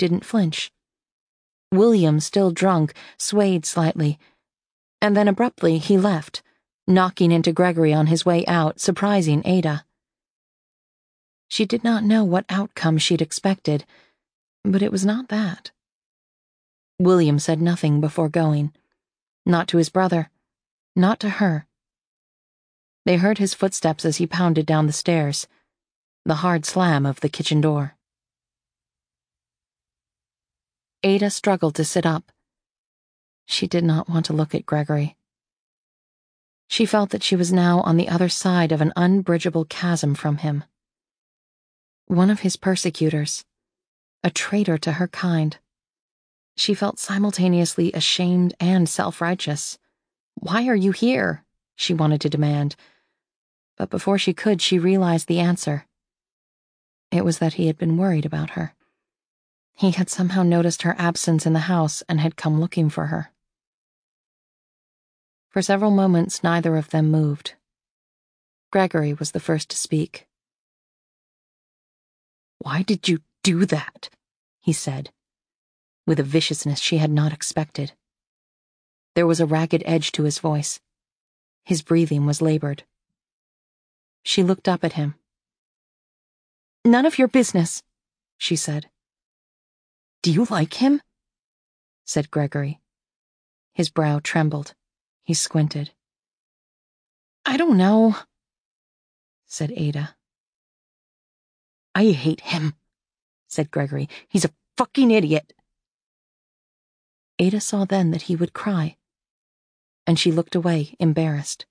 didn't flinch. William, still drunk, swayed slightly, and then abruptly he left, knocking into Gregory on his way out, surprising Ada. She did not know what outcome she'd expected, but it was not that. William said nothing before going. Not to his brother, not to her. They heard his footsteps as he pounded down the stairs, the hard slam of the kitchen door. Ada struggled to sit up. She did not want to look at Gregory. She felt that she was now on the other side of an unbridgeable chasm from him. One of his persecutors, a traitor to her kind. She felt simultaneously ashamed and self-righteous. "Why are you here?" she wanted to demand. But before she could, she realized the answer. It was that he had been worried about her. He had somehow noticed her absence in the house and had come looking for her. For several moments, neither of them moved. Gregory was the first to speak. "Why did you do that?" he said, with a viciousness she had not expected. There was a ragged edge to his voice. His breathing was labored. She looked up at him. "None of your business," she said. "Do you like him?" said Gregory. His brow trembled. He squinted. "I don't know," said Ada. "I hate him," said Gregory. "He's a fucking idiot." Ada saw then that he would cry, and she looked away, embarrassed.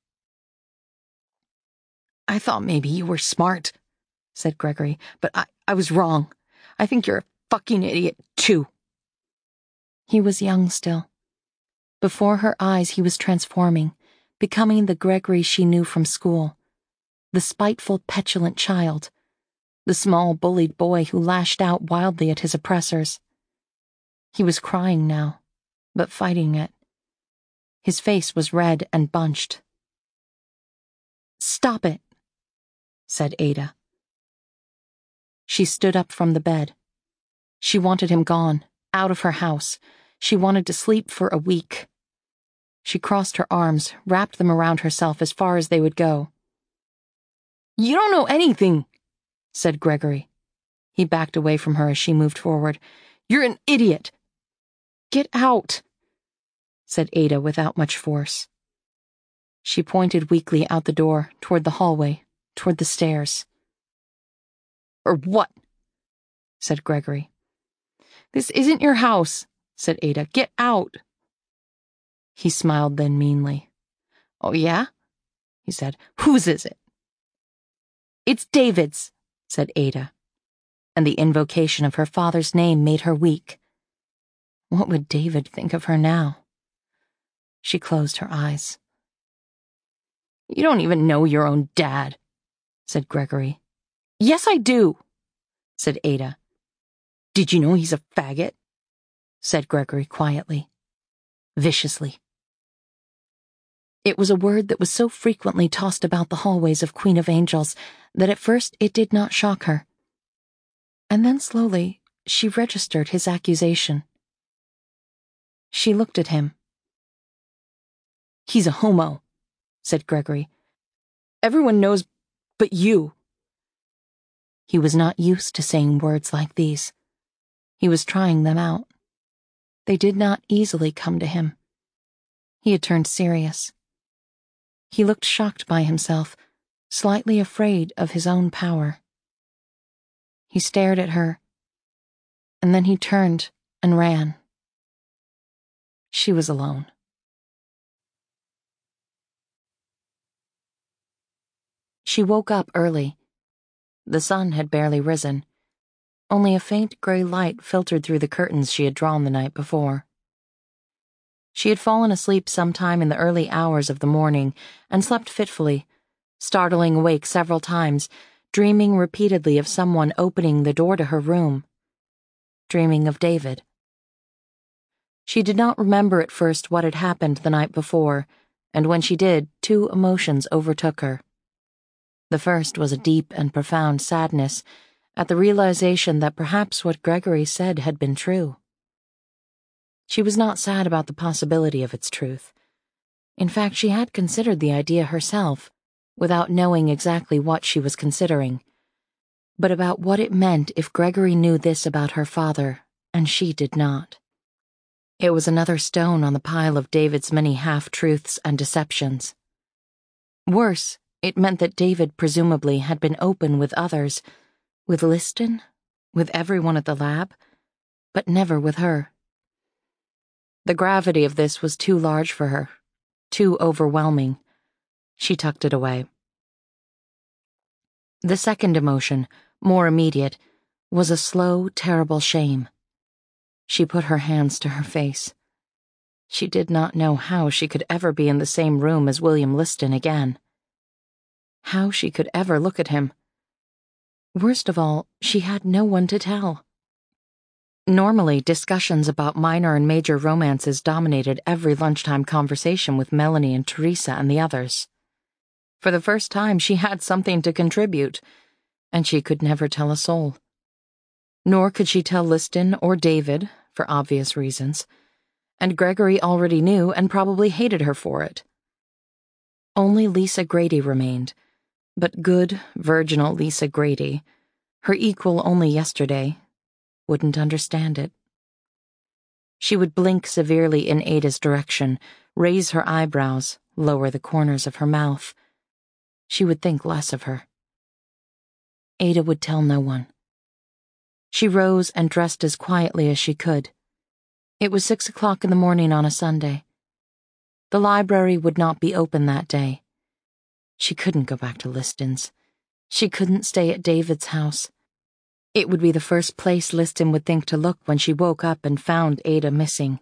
"I thought maybe you were smart," said Gregory, "but I was wrong. I think you're a fucking idiot, too." He was young still. Before her eyes he was transforming, becoming the Gregory she knew from school, the spiteful, petulant child, the small, bullied boy who lashed out wildly at his oppressors. He was crying now, but fighting it. His face was red and bunched. "Stop it," said Ada. She stood up from the bed. She wanted him gone, out of her house. She wanted to sleep for a week. She crossed her arms, wrapped them around herself as far as they would go. "You don't know anything," said Gregory. He backed away from her as she moved forward. "You're an idiot." "Get out," said Ada without much force. She pointed weakly out the door, toward the hallway, toward the stairs. "Or what?" said Gregory. "This isn't your house," said Ada. "Get out." He smiled then meanly. "Oh, yeah?" he said. "Whose is it?" "It's David's," said Ada, and the invocation of her father's name made her weak. What would David think of her now? She closed her eyes. "You don't even know your own dad," said Gregory. "Yes, I do," said Ada. "Did you know he's a faggot?" said Gregory quietly, viciously. It was a word that was so frequently tossed about the hallways of Queen of Angels that at first it did not shock her. And then slowly she registered his accusation. She looked at him. "He's a homo," said Gregory. "Everyone knows but you." He was not used to saying words like these. He was trying them out. They did not easily come to him. He had turned serious. He looked shocked by himself, slightly afraid of his own power. He stared at her, and then he turned and ran. She was alone. She woke up early. The sun had barely risen. Only a faint gray light filtered through the curtains she had drawn the night before. She had fallen asleep sometime in the early hours of the morning and slept fitfully, startling awake several times, dreaming repeatedly of someone opening the door to her room, dreaming of David. She did not remember at first what had happened the night before, and when she did, two emotions overtook her. The first was a deep and profound sadness, at the realization that perhaps what Gregory said had been true. She was not sad about the possibility of its truth. In fact, she had considered the idea herself, without knowing exactly what she was considering, but about what it meant if Gregory knew this about her father, and she did not. It was another stone on the pile of David's many half-truths and deceptions. Worse, it meant that David presumably had been open with others, with Liston, with everyone at the lab, but never with her. The gravity of this was too large for her, too overwhelming. She tucked it away. The second emotion, more immediate, was a slow, terrible shame. She put her hands to her face. She did not know how she could ever be in the same room as William Liston again. How she could ever look at him. Worst of all, she had no one to tell. Normally, discussions about minor and major romances dominated every lunchtime conversation with Melanie and Teresa and the others. For the first time, she had something to contribute, and she could never tell a soul. Nor could she tell Liston or David, for obvious reasons, and Gregory already knew and probably hated her for it. Only Lisa Grady remained, but good, virginal Lisa Grady, her equal only yesterday, wouldn't understand it. She would blink severely in Ada's direction, raise her eyebrows, lower the corners of her mouth. She would think less of her. Ada would tell no one. She rose and dressed as quietly as she could. It was 6 o'clock in the morning on a Sunday. The library would not be open that day. She couldn't go back to Liston's. She couldn't stay at David's house. It would be the first place Liston would think to look when she woke up and found Ada missing.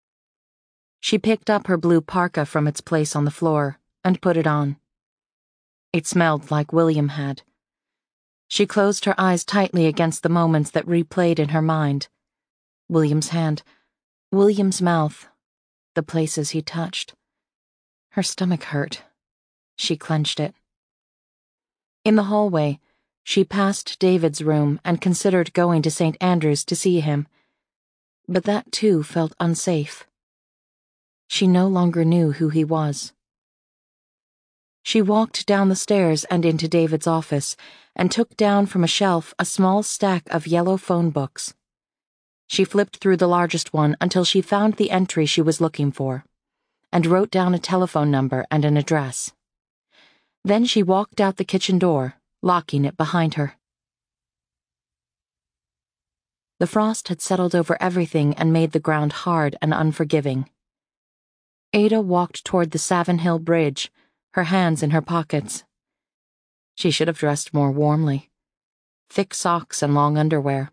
She picked up her blue parka from its place on the floor and put it on. It smelled like William had. She closed her eyes tightly against the moments that replayed in her mind. William's hand, William's mouth, the places he touched. Her stomach hurt. She clenched it. In the hallway, she passed David's room and considered going to St. Andrew's to see him. But that too felt unsafe. She no longer knew who he was. She walked down the stairs and into David's office and took down from a shelf a small stack of yellow phone books. She flipped through the largest one until she found the entry she was looking for, and wrote down a telephone number and an address. Then she walked out the kitchen door, locking it behind her. The frost had settled over everything and made the ground hard and unforgiving. Ada walked toward the Savin Hill Bridge, her hands in her pockets. She should have dressed more warmly. Thick socks and long underwear.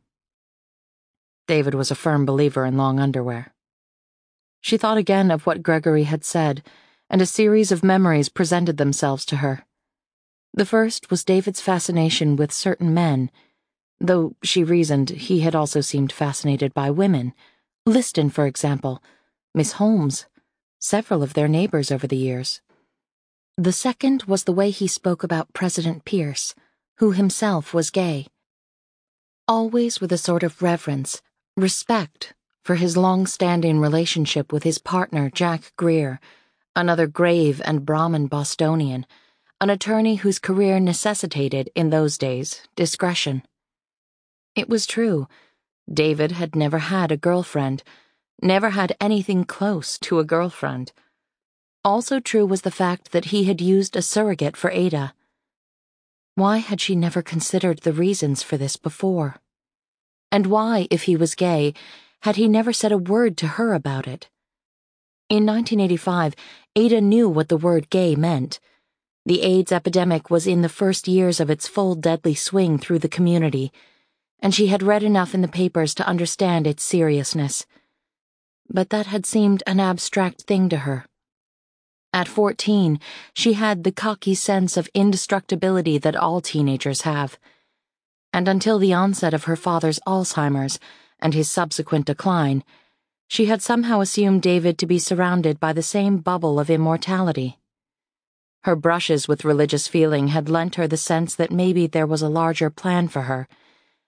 David was a firm believer in long underwear. She thought again of what Gregory had said, and a series of memories presented themselves to her. The first was David's fascination with certain men, though, she reasoned, he had also seemed fascinated by women. Liston, for example, Miss Holmes, several of their neighbors over the years. The second was the way he spoke about President Pierce, who himself was gay. Always with a sort of reverence, respect, for his long-standing relationship with his partner Jack Greer, another grave and Brahmin Bostonian, an attorney whose career necessitated, in those days, discretion. It was true. David had never had a girlfriend, never had anything close to a girlfriend. Also true was the fact that he had used a surrogate for Ada. Why had she never considered the reasons for this before? And why, if he was gay, had he never said a word to her about it? In 1985, Ada knew what the word gay meant. The AIDS epidemic was in the first years of its full deadly swing through the community, and she had read enough in the papers to understand its seriousness. But that had seemed an abstract thing to her. At 14, she had the cocky sense of indestructibility that all teenagers have. And until the onset of her father's Alzheimer's and his subsequent decline, she had somehow assumed David to be surrounded by the same bubble of immortality. Her brushes with religious feeling had lent her the sense that maybe there was a larger plan for her,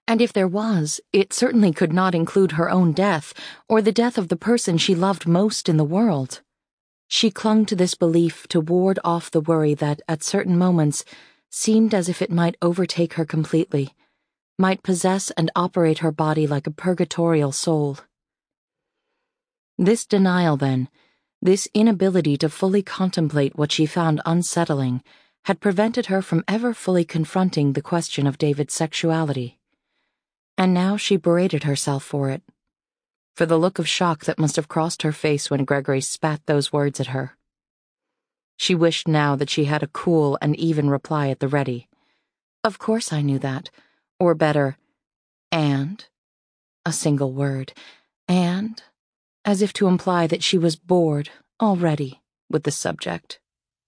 And if there was, it certainly could not include her own death, or the death of the person she loved most in the world. She clung to this belief to ward off the worry that, at certain moments, seemed as if it might overtake her completely, might possess and operate her body like a purgatorial soul. This denial, then, this inability to fully contemplate what she found unsettling, had prevented her from ever fully confronting the question of David's sexuality. And now she berated herself for it, for the look of shock that must have crossed her face when Gregory spat those words at her. She wished now that she had a cool and even reply at the ready. Of course I knew that. Or better, and? A single word. And? As if to imply that she was bored, already, with the subject.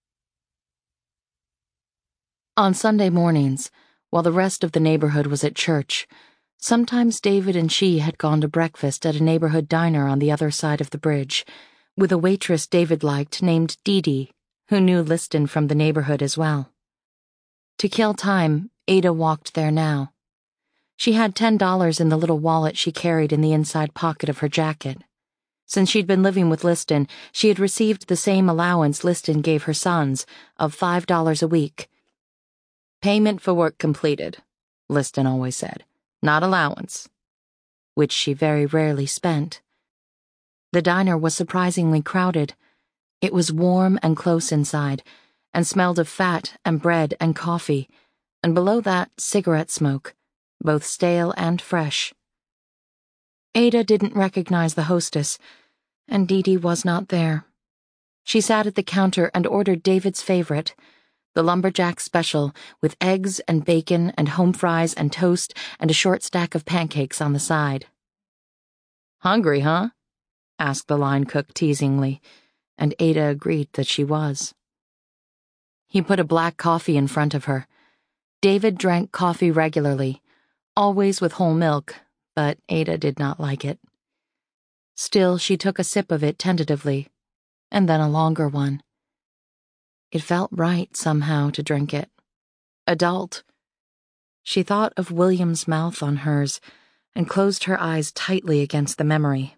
On Sunday mornings, while the rest of the neighborhood was at church, sometimes David and she had gone to breakfast at a neighborhood diner on the other side of the bridge, with a waitress David liked named Dee Dee, who knew Liston from the neighborhood as well. To kill time, Ada walked there now. She had $10 in the little wallet she carried in the inside pocket of her jacket. Since she'd been living with Liston, she had received the same allowance Liston gave her sons, of $5 a week. Payment for work completed, Liston always said, not allowance, which she very rarely spent. The diner was surprisingly crowded. It was warm and close inside, and smelled of fat and bread and coffee, and below that, cigarette smoke, both stale and fresh. Ada didn't recognize the hostess, and Dee Dee was not there. She sat at the counter and ordered David's favorite, the lumberjack special, with eggs and bacon and home fries and toast and a short stack of pancakes on the side. "Hungry, huh?" asked the line cook teasingly, and Ada agreed that she was. He put a black coffee in front of her. David drank coffee regularly, always with whole milk, but Ada did not like it. Still, she took a sip of it tentatively, and then a longer one. It felt right, somehow, to drink it. Adult. She thought of William's mouth on hers, and closed her eyes tightly against the memory.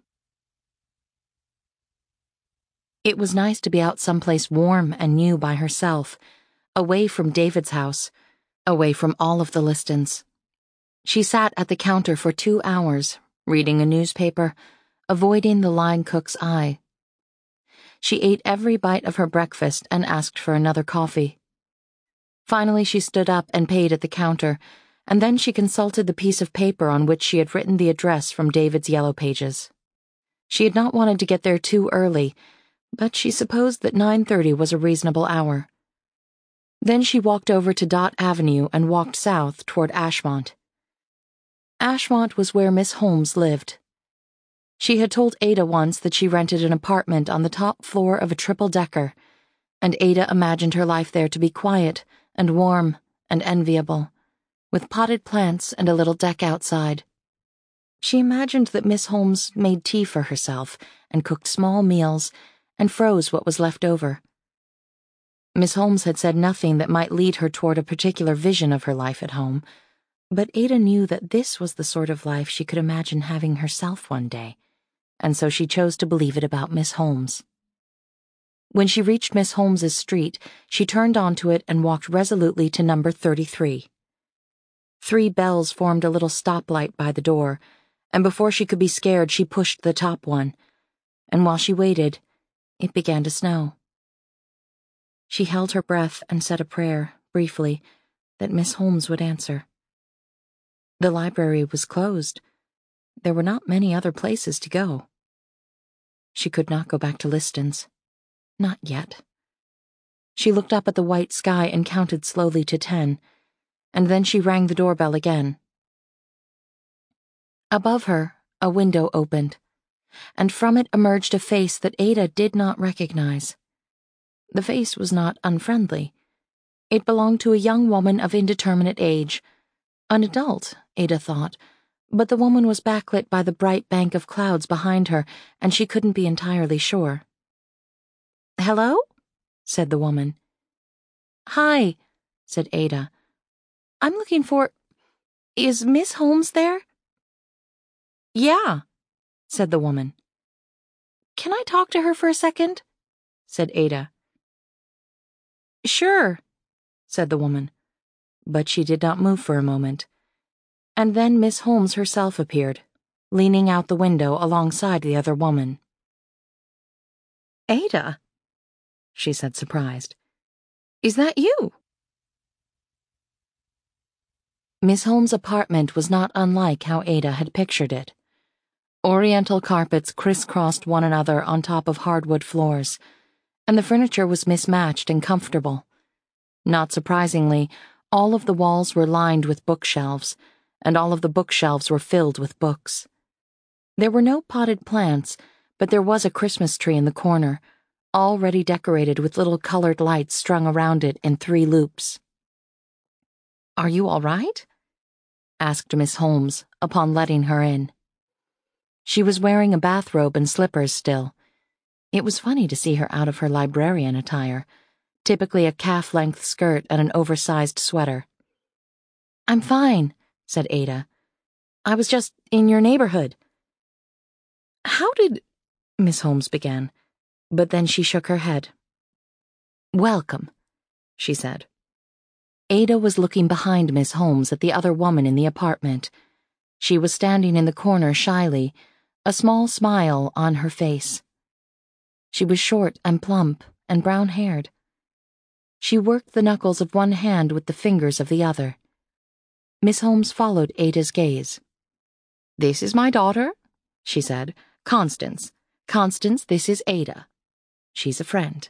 It was nice to be out someplace warm and new by herself, away from David's house, away from all of the Listons. She sat at the counter for 2 hours, reading a newspaper, avoiding the line cook's eye. She ate every bite of her breakfast and asked for another coffee. Finally, she stood up and paid at the counter, and then she consulted the piece of paper on which she had written the address from David's yellow pages. She had not wanted to get there too early, but she supposed that 9:30 was a reasonable hour. Then she walked over to Dot Avenue and walked south toward Ashmont. Ashmont was where Miss Holmes lived. She had told Ada once that she rented an apartment on the top floor of a triple-decker, and Ada imagined her life there to be quiet and warm and enviable, with potted plants and a little deck outside. She imagined that Miss Holmes made tea for herself and cooked small meals and froze what was left over. Miss Holmes had said nothing that might lead her toward a particular vision of her life at home, but Ada knew that this was the sort of life she could imagine having herself one day, and so she chose to believe it about Miss Holmes. When she reached Miss Holmes's street, she turned onto it and walked resolutely to number 33. 3 bells formed a little stoplight by the door, and before she could be scared, she pushed the top one, and while she waited, it began to snow. She held her breath and said a prayer, briefly, that Miss Holmes would answer. The library was closed. There were not many other places to go. She could not go back to Liston's. Not yet. She looked up at the white sky and counted slowly to 10, and then she rang the doorbell again. Above her, a window opened, and from it emerged a face that Ada did not recognize. The face was not unfriendly. It belonged to a young woman of indeterminate age. An adult, Ada thought, but the woman was backlit by the bright bank of clouds behind her, and she couldn't be entirely sure. "Hello?" said the woman. "Hi," said Ada. "I'm looking for—" Is Miss Holmes there?" "Yeah," said the woman. "Can I talk to her for a second?" said Ada. "Sure," said the woman, but she did not move for a moment. And then Miss Holmes herself appeared, leaning out the window alongside the other woman. "Ada," she said, surprised. "Is that you?" Miss Holmes' apartment was not unlike how Ada had pictured it. Oriental carpets crisscrossed one another on top of hardwood floors, and the furniture was mismatched and comfortable. Not surprisingly, all of the walls were lined with bookshelves, and all of the bookshelves were filled with books. There were no potted plants, but there was a Christmas tree in the corner, already decorated with little colored lights strung around it in 3 loops. "Are you all right?" asked Miss Holmes upon letting her in. She was wearing a bathrobe and slippers still. It was funny to see her out of her librarian attire, typically a calf-length skirt and an oversized sweater. "I'm fine," said Ada. "I was just in your neighborhood." "How did—" Miss Holmes began, but then she shook her head. "Welcome," she said. Ada was looking behind Miss Holmes at the other woman in the apartment. She was standing in the corner shyly, a small smile on her face. She was short and plump and brown-haired. She worked the knuckles of one hand with the fingers of the other. Miss Holmes followed Ada's gaze. "This is my daughter," she said. "Constance. Constance, this is Ada. She's a friend."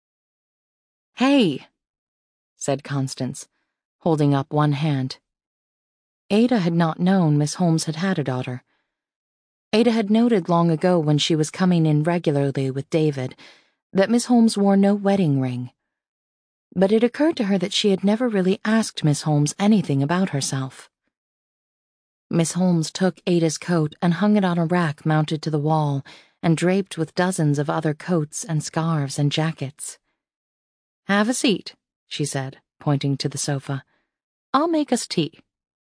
"Hey," said Constance, holding up one hand. Ada had not known Miss Holmes had had a daughter. Ada had noted long ago when she was coming in regularly with David that Miss Holmes wore no wedding ring. But it occurred to her that she had never really asked Miss Holmes anything about herself. Miss Holmes took Ada's coat and hung it on a rack mounted to the wall and draped with dozens of other coats and scarves and jackets. "Have a seat," she said, pointing to the sofa. "I'll make us tea."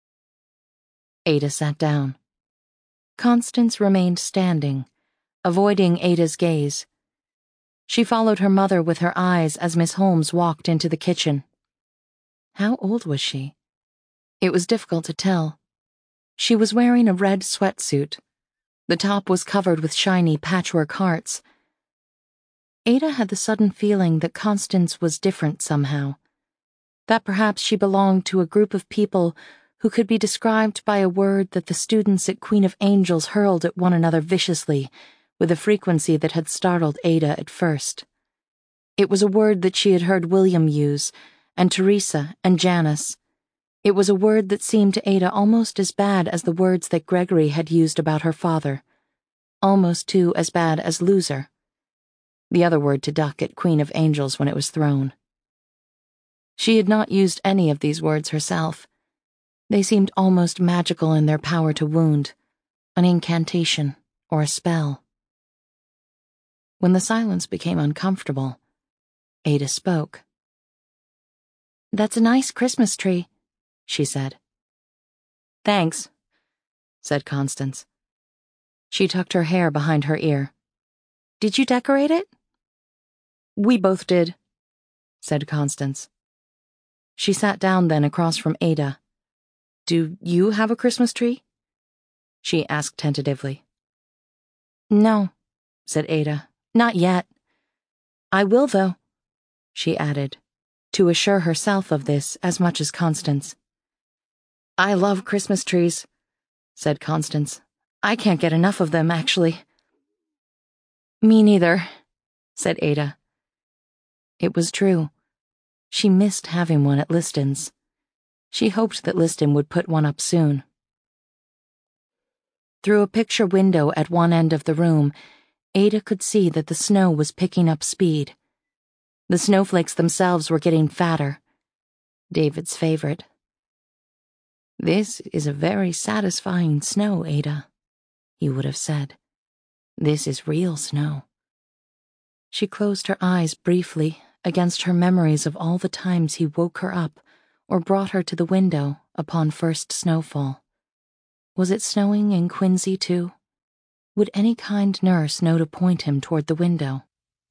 Ada sat down. Constance remained standing, avoiding Ada's gaze. She followed her mother with her eyes as Miss Holmes walked into the kitchen. How old was she? It was difficult to tell. She was wearing a red sweatsuit. The top was covered with shiny patchwork hearts. Ada had the sudden feeling that Constance was different somehow, that perhaps she belonged to a group of people who could be described by a word that the students at Queen of Angels hurled at one another viciously, with a frequency that had startled Ada at first. It was a word that she had heard William use, and Teresa and Janice. It was a word that seemed to Ada almost as bad as the words that Gregory had used about her father, almost too as bad as loser, the other word to duck at Queen of Angels when it was thrown. She had not used any of these words herself. They seemed almost magical in their power to wound, an incantation or a spell. When the silence became uncomfortable, Ada spoke. "That's a nice Christmas tree," she said. "Thanks," said Constance. She tucked her hair behind her ear. "Did you decorate it?" "We both did," said Constance. She sat down then across from Ada. "Do you have a Christmas tree?" she asked tentatively. "No," said Ada. "Not yet. I will, though," she added, to assure herself of this as much as Constance. "I love Christmas trees," said Constance. "I can't get enough of them, actually." "Me neither," said Ada. It was true. She missed having one at Liston's. She hoped that Liston would put one up soon. Through a picture window at one end of the room, Ada could see that the snow was picking up speed. The snowflakes themselves were getting fatter. David's favorite. "This is a very satisfying snow, Ada," he would have said. "This is real snow." She closed her eyes briefly against her memories of all the times he woke her up or brought her to the window upon first snowfall. Was it snowing in Quincy, too? Would any kind nurse know to point him toward the window?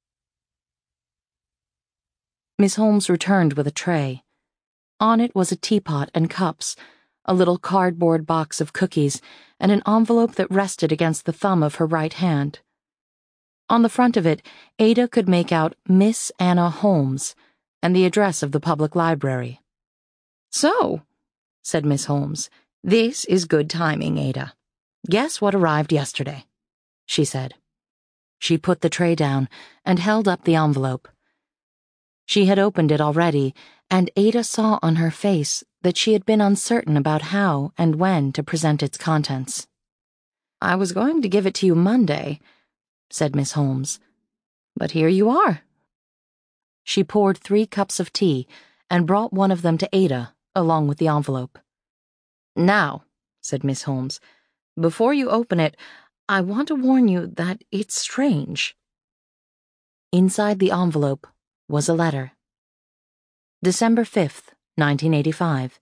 Miss Holmes returned with a tray. On it was a teapot and cups, a little cardboard box of cookies, and an envelope that rested against the thumb of her right hand. On the front of it, Ada could make out Miss Anna Holmes and the address of the public library. "So," said Miss Holmes, "this is good timing, Ada. Guess what arrived yesterday," she said. She put the tray down and held up the envelope. She had opened it already, and Ada saw on her face that she had been uncertain about how and when to present its contents. "I was going to give it to you Monday," said Miss Holmes, "but here you are." She poured 3 cups of tea and brought one of them to Ada, along with the envelope. "Now," said Miss Holmes, "before you open it, I want to warn you that it's strange." Inside the envelope was a letter. December 5th, 1985.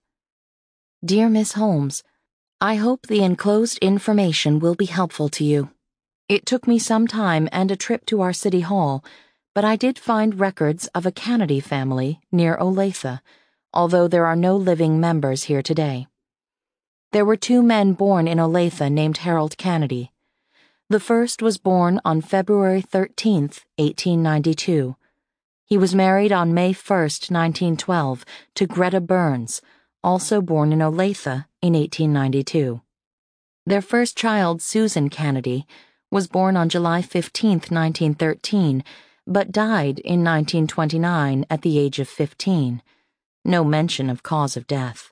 Dear Miss Holmes, I hope the enclosed information will be helpful to you. It took me some time and a trip to our city hall, but I did find records of a Kennedy family near Olathe, although there are no living members here today. There were 2 men born in Olathe named Harold Kennedy. The first was born on February 13th, 1892. He was married on May 1st, 1912, to Greta Burns, also born in Olathe in 1892. Their first child, Susan Kennedy, was born on July 15th, 1913, but died in 1929 at the age of 15. No mention of cause of death.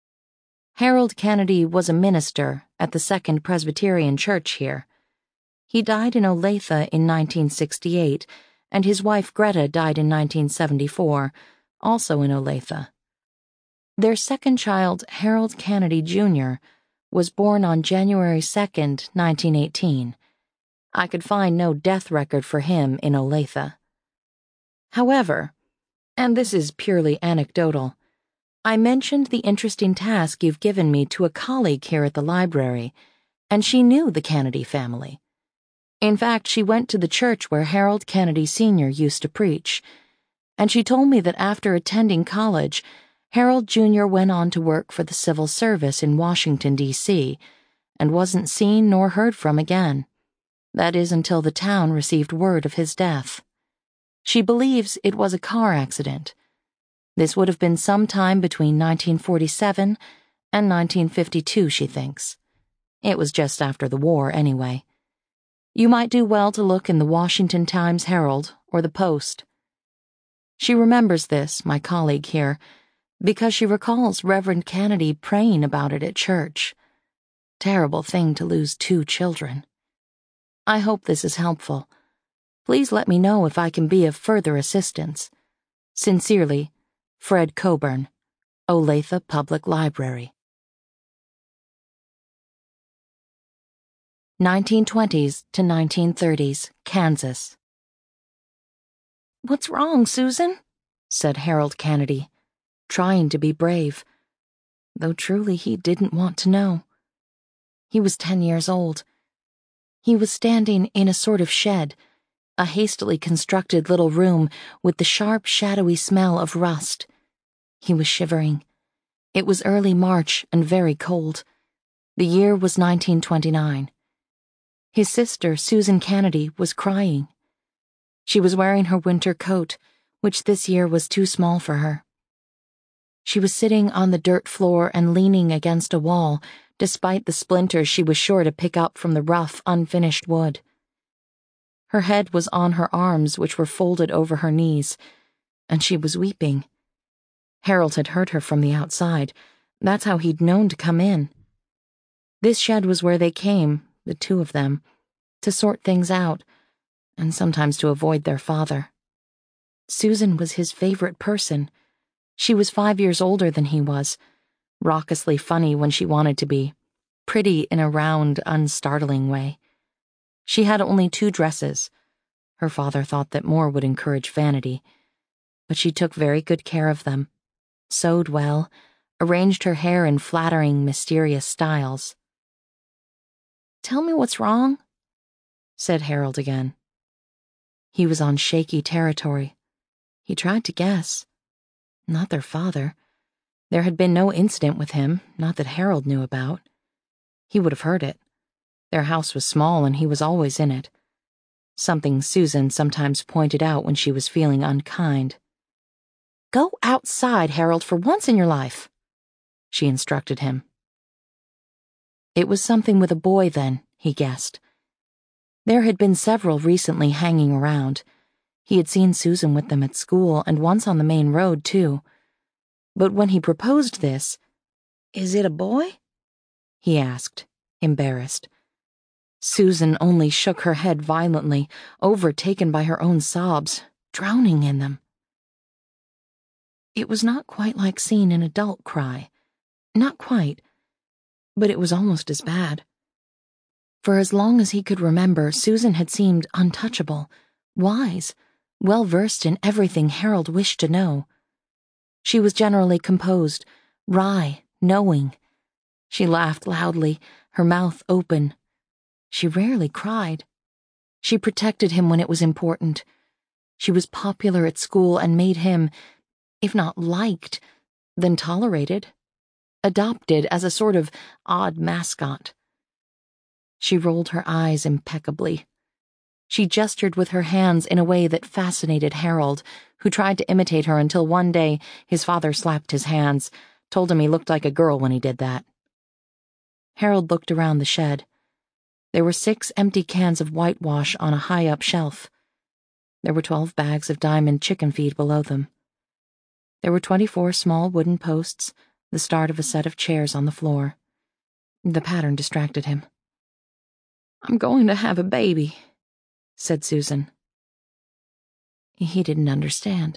Harold Kennedy was a minister at the Second Presbyterian Church here. He died in Olathe in 1968, and his wife Greta died in 1974, also in Olathe. Their second child, Harold Kennedy Jr., was born on January 2nd, 1918. I could find no death record for him in Olathe. However, and this is purely anecdotal, I mentioned the interesting task you've given me to a colleague here at the library, and she knew the Kennedy family. In fact, she went to the church where Harold Kennedy Sr. used to preach, and she told me that after attending college, Harold Jr. went on to work for the civil service in Washington, D.C., and wasn't seen nor heard from again. That is until the town received word of his death. She believes it was a car accident. This would have been sometime between 1947 and 1952, she thinks. It was just after the war, anyway. You might do well to look in the Washington Times-Herald or the Post. She remembers this, my colleague here, because she recalls Reverend Kennedy praying about it at church. Terrible thing to lose 2 children. I hope this is helpful. Please let me know if I can be of further assistance. Sincerely, Fred Coburn, Olathe Public Library. 1920s to 1930s, Kansas. "What's wrong, Susan?" said Harold Kennedy, trying to be brave, though truly he didn't want to know. He was 10 years old. He was standing in a sort of shed, a hastily constructed little room with the sharp, shadowy smell of rust. He was shivering. It was early March and very cold. The year was 1929. His sister, Susan Kennedy, was crying. She was wearing her winter coat, which this year was too small for her. She was sitting on the dirt floor and leaning against a wall, despite the splinters she was sure to pick up from the rough, unfinished wood. Her head was on her arms, which were folded over her knees, and she was weeping. Harold had heard her from the outside. That's how he'd known to come in. This shed was where they came, the 2 of them, to sort things out, and sometimes to avoid their father. Susan was his favorite person. She was 5 years older than he was, raucously funny when she wanted to be, pretty in a round, unstartling way. She had only 2 dresses. Her father thought that more would encourage vanity, but she took very good care of them. sewed well, arranged her hair in flattering, mysterious styles. "Tell me what's wrong," said Harold again. He was on shaky territory. He tried to guess. Not their father. There had been no incident with him, not that Harold knew about. He would have heard it. Their house was small and he was always in it. Something Susan sometimes pointed out when she was feeling unkind. "Go outside, Harold, for once in your life," she instructed him. It was something with a boy then, he guessed. There had been several recently hanging around. He had seen Susan with them at school and once on the main road, too. But when he proposed this, "Is it a boy?" he asked, embarrassed. Susan only shook her head violently, overtaken by her own sobs, drowning in them. It was not quite like seeing an adult cry. Not quite. But it was almost as bad. For as long as he could remember, Susan had seemed untouchable, wise, well-versed in everything Harold wished to know. She was generally composed, wry, knowing. She laughed loudly, her mouth open. She rarely cried. She protected him when it was important. She was popular at school and made him, if not liked, then tolerated, adopted as a sort of odd mascot. She rolled her eyes impeccably. She gestured with her hands in a way that fascinated Harold, who tried to imitate her until one day his father slapped his hands, told him he looked like a girl when he did that. Harold looked around the shed. There were 6 empty cans of whitewash on a high-up shelf. There were 12 bags of Diamond chicken feed below them. There were 24 small wooden posts, the start of a set of chairs on the floor. The pattern distracted him. "I'm going to have a baby," said Susan. He didn't understand.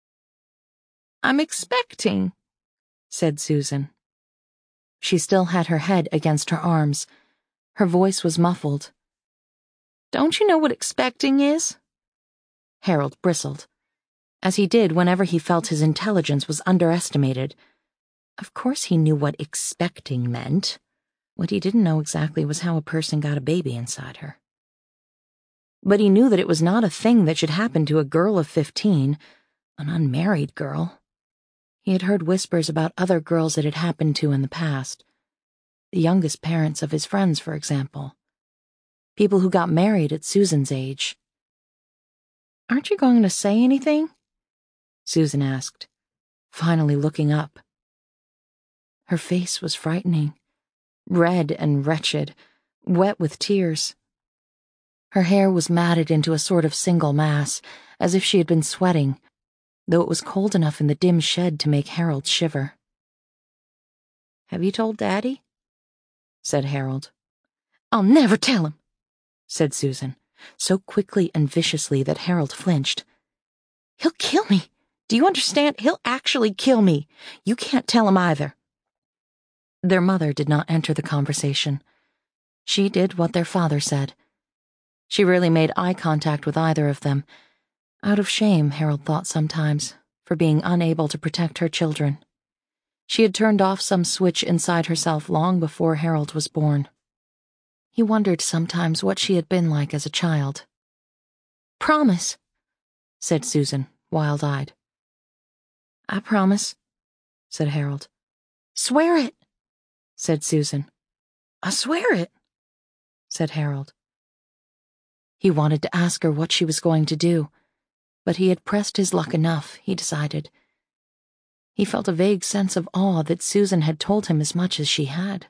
"I'm expecting," said Susan. She still had her head against her arms. Her voice was muffled. "Don't you know what expecting is?" Harold bristled, as he did whenever he felt his intelligence was underestimated. Of course he knew what expecting meant. What he didn't know exactly was how a person got a baby inside her. But he knew that it was not a thing that should happen to a girl of 15, an unmarried girl. He had heard whispers about other girls it had happened to in the past. The youngest parents of his friends, for example. People who got married at Susan's age. "Aren't you going to say anything?" Susan asked, finally looking up. Her face was frightening, red and wretched, wet with tears. Her hair was matted into a sort of single mass, as if she had been sweating, though it was cold enough in the dim shed to make Harold shiver. "Have you told Daddy?" said Harold. "I'll never tell him," said Susan, so quickly and viciously that Harold flinched. "He'll kill me. Do you understand? He'll actually kill me. You can't tell him either." Their mother did not enter the conversation. She did what their father said. She rarely made eye contact with either of them, out of shame, Harold thought sometimes, for being unable to protect her children. She had turned off some switch inside herself long before Harold was born. He wondered sometimes what she had been like as a child. "Promise," said Susan, wild-eyed. "I promise," said Harold. "Swear it," said Susan. "I swear it," said Harold. He wanted to ask her what she was going to do, but he had pressed his luck enough, he decided. He felt a vague sense of awe that Susan had told him as much as she had.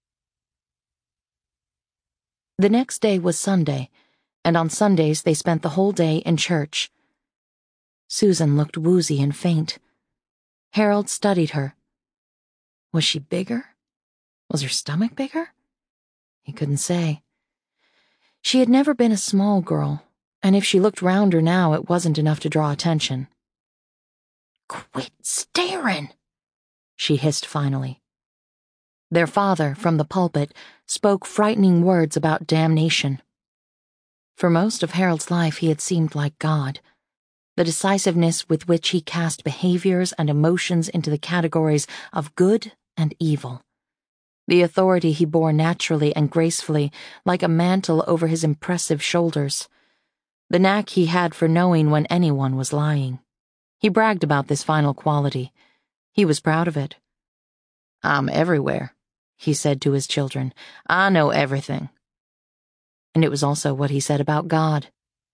The next day was Sunday, and on Sundays they spent the whole day in church. Susan looked woozy and faint. Harold studied her. Was she bigger? Was her stomach bigger? He couldn't say. She had never been a small girl, and if she looked rounder now, it wasn't enough to draw attention. "Quit staring," she hissed finally. Their father, from the pulpit, spoke frightening words about damnation. For most of Harold's life he had seemed like God. the decisiveness with which he cast behaviors and emotions into the categories of good and evil, the authority he bore naturally and gracefully like a mantle over his impressive shoulders, the knack he had for knowing when anyone was lying. He bragged about this final quality. He was proud of it. "I'm everywhere," he said to his children. "I know everything." And it was also what he said about God.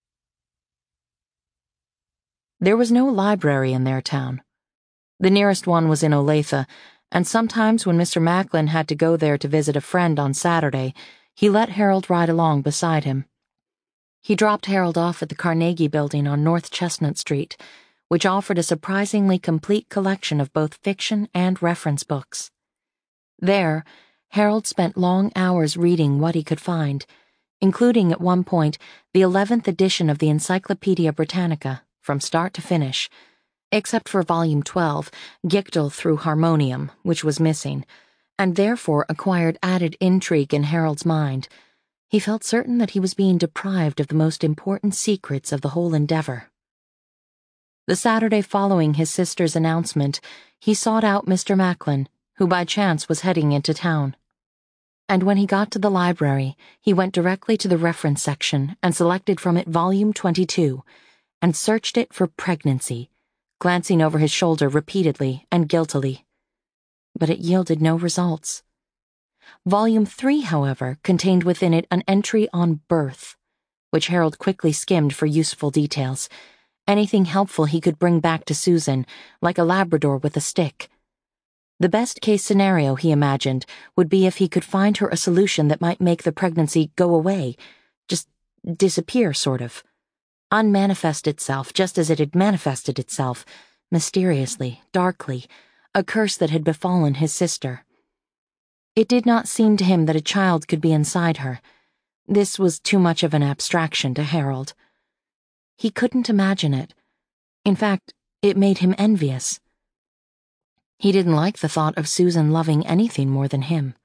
There was no library in their town. The nearest one was in Olathe, and sometimes when Mr. Macklin had to go there to visit a friend on Saturday, he let Harold ride along beside him. He dropped Harold off at the Carnegie Building on North Chestnut Street, which offered a surprisingly complete collection of both fiction and reference books. There, Harold spent long hours reading what he could find, including at one point the 11th edition of the Encyclopedia Britannica, from start to finish, except for Volume 12, Gichtel through Harmonium, which was missing, and therefore acquired added intrigue in Harold's mind. He felt certain that he was being deprived of the most important secrets of the whole endeavor. The Saturday following his sister's announcement, he sought out Mr. Macklin, who by chance was heading into town. And when he got to the library, he went directly to the reference section and selected from it Volume 22, and searched it for pregnancy, glancing over his shoulder repeatedly and guiltily. But it yielded no results. Volume 3, however, contained within it an entry on birth, which Harold quickly skimmed for useful details, anything helpful he could bring back to Susan, like a Labrador with a stick. The best-case scenario, he imagined, would be if he could find her a solution that might make the pregnancy go away, just disappear, sort of. Unmanifest itself just as it had manifested itself, mysteriously, darkly, a curse that had befallen his sister. It did not seem to him that a child could be inside her. This was too much of an abstraction to Harold. He couldn't imagine it. In fact, it made him envious. He didn't like the thought of Susan loving anything more than him.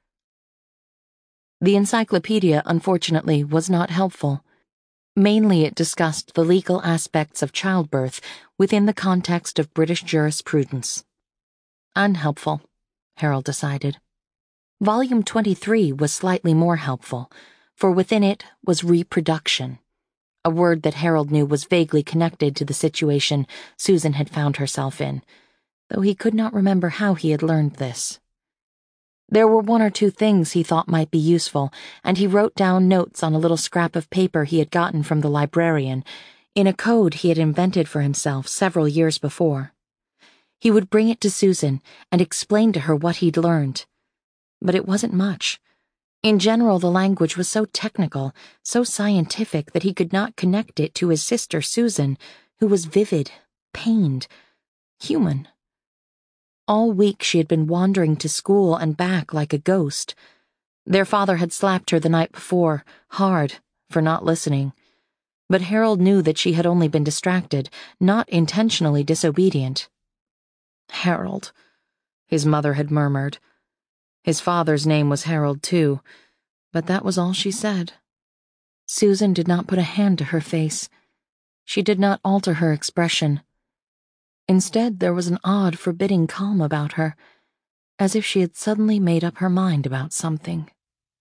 The encyclopedia, unfortunately, was not helpful. Mainly it discussed the legal aspects of childbirth within the context of British jurisprudence. Unhelpful, Harold decided. Volume 23 was slightly more helpful, for within it was reproduction, a word that Harold knew was vaguely connected to the situation Susan had found herself in, though he could not remember how he had learned this. There were one or two things he thought might be useful, and he wrote down notes on a little scrap of paper he had gotten from the librarian, in a code he had invented for himself several years before. He would bring it to Susan and explain to her what he'd learned. But it wasn't much. In general, the language was so technical, so scientific that he could not connect it to his sister Susan, who was vivid, pained, human. All week she had been wandering to school and back like a ghost. Their father had slapped her the night before, hard, for not listening. But Harold knew that she had only been distracted, not intentionally disobedient. "Harold," his mother had murmured. His father's name was Harold, too, but that was all she said. Susan did not put a hand to her face. She did not alter her expression. Instead, there was an odd, forbidding calm about her, as if she had suddenly made up her mind about something.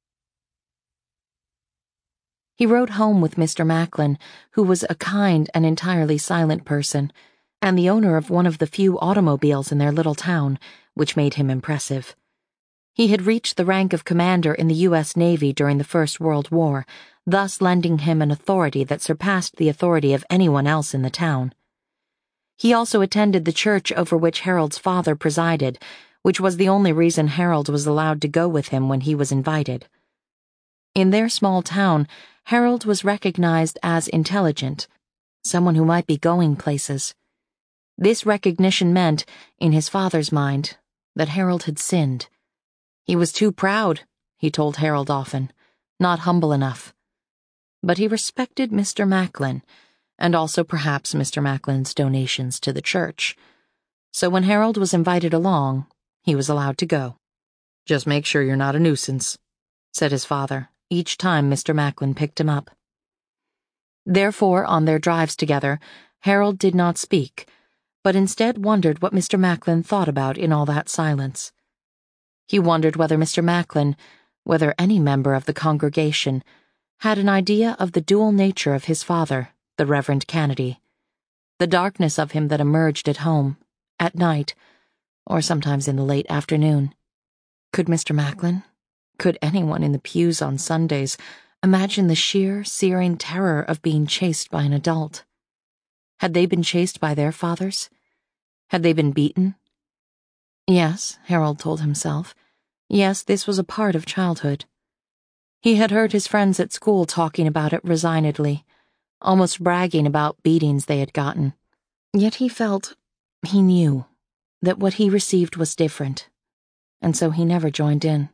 He rode home with Mr. Macklin, who was a kind and entirely silent person, and the owner of one of the few automobiles in their little town, which made him impressive. He had reached the rank of commander in the U.S. Navy during the First World War, thus lending him an authority that surpassed the authority of anyone else in the town. He also attended the church over which Harold's father presided, which was the only reason Harold was allowed to go with him when he was invited. In their small town, Harold was recognized as intelligent, someone who might be going places. This recognition meant, in his father's mind, that Harold had sinned. He was too proud, he told Harold often, not humble enough. But he respected Mr. Macklin, and also perhaps Mr. Macklin's donations to the church. So when Harold was invited along, he was allowed to go. "Just make sure you're not a nuisance," said his father, each time Mr. Macklin picked him up. Therefore, on their drives together, Harold did not speak, but instead wondered what Mr. Macklin thought about in all that silence. He wondered whether Mr. Macklin, whether any member of the congregation, had an idea of the dual nature of his father, the Reverend Kennedy, the darkness of him that emerged at home, at night, or sometimes in the late afternoon. Could Mr. Macklin, could anyone in the pews on Sundays, imagine the sheer, searing terror of being chased by an adult? Had they been chased by their fathers? Had they been beaten? Yes, Harold told himself. Yes, this was a part of childhood. He had heard his friends at school talking about it resignedly, almost bragging about beatings they had gotten. Yet he knew, that what he received was different, and so he never joined in.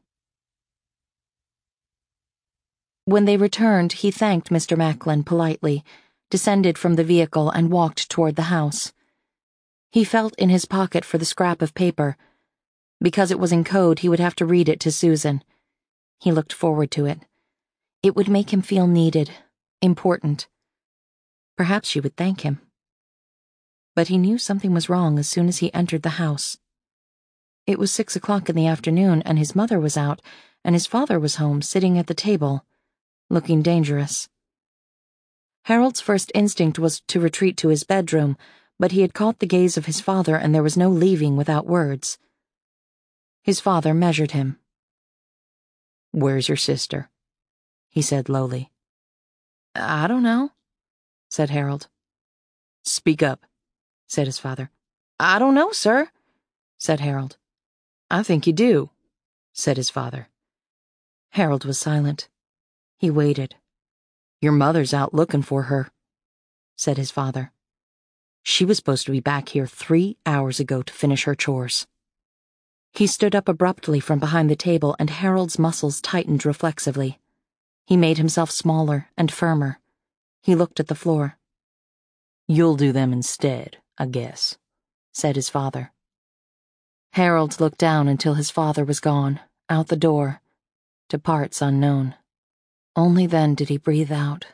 When they returned, he thanked Mr. Macklin politely, descended from the vehicle and walked toward the house. He felt in his pocket for the scrap of paper. Because it was in code, he would have to read it to Susan. He looked forward to it. It would make him feel needed, important. Perhaps she would thank him. But he knew something was wrong as soon as he entered the house. It was 6 o'clock in the afternoon, and his mother was out, and his father was home, sitting at the table, looking dangerous. Harold's first instinct was to retreat to his bedroom, but he had caught the gaze of his father, and there was no leaving without words. His father measured him. "Where's your sister?" he said lowly. "I don't know," said Harold. "Speak up," said his father. "I don't know, sir," said Harold. "I think you do," said his father. Harold was silent. He waited. "Your mother's out looking for her," said his father. "She was supposed to be back here 3 hours ago to finish her chores." He stood up abruptly from behind the table, and Harold's muscles tightened reflexively. He made himself smaller and firmer. He looked at the floor. "You'll do them instead, I guess," said his father. Harold looked down until his father was gone, out the door, to parts unknown. Only then did he breathe out.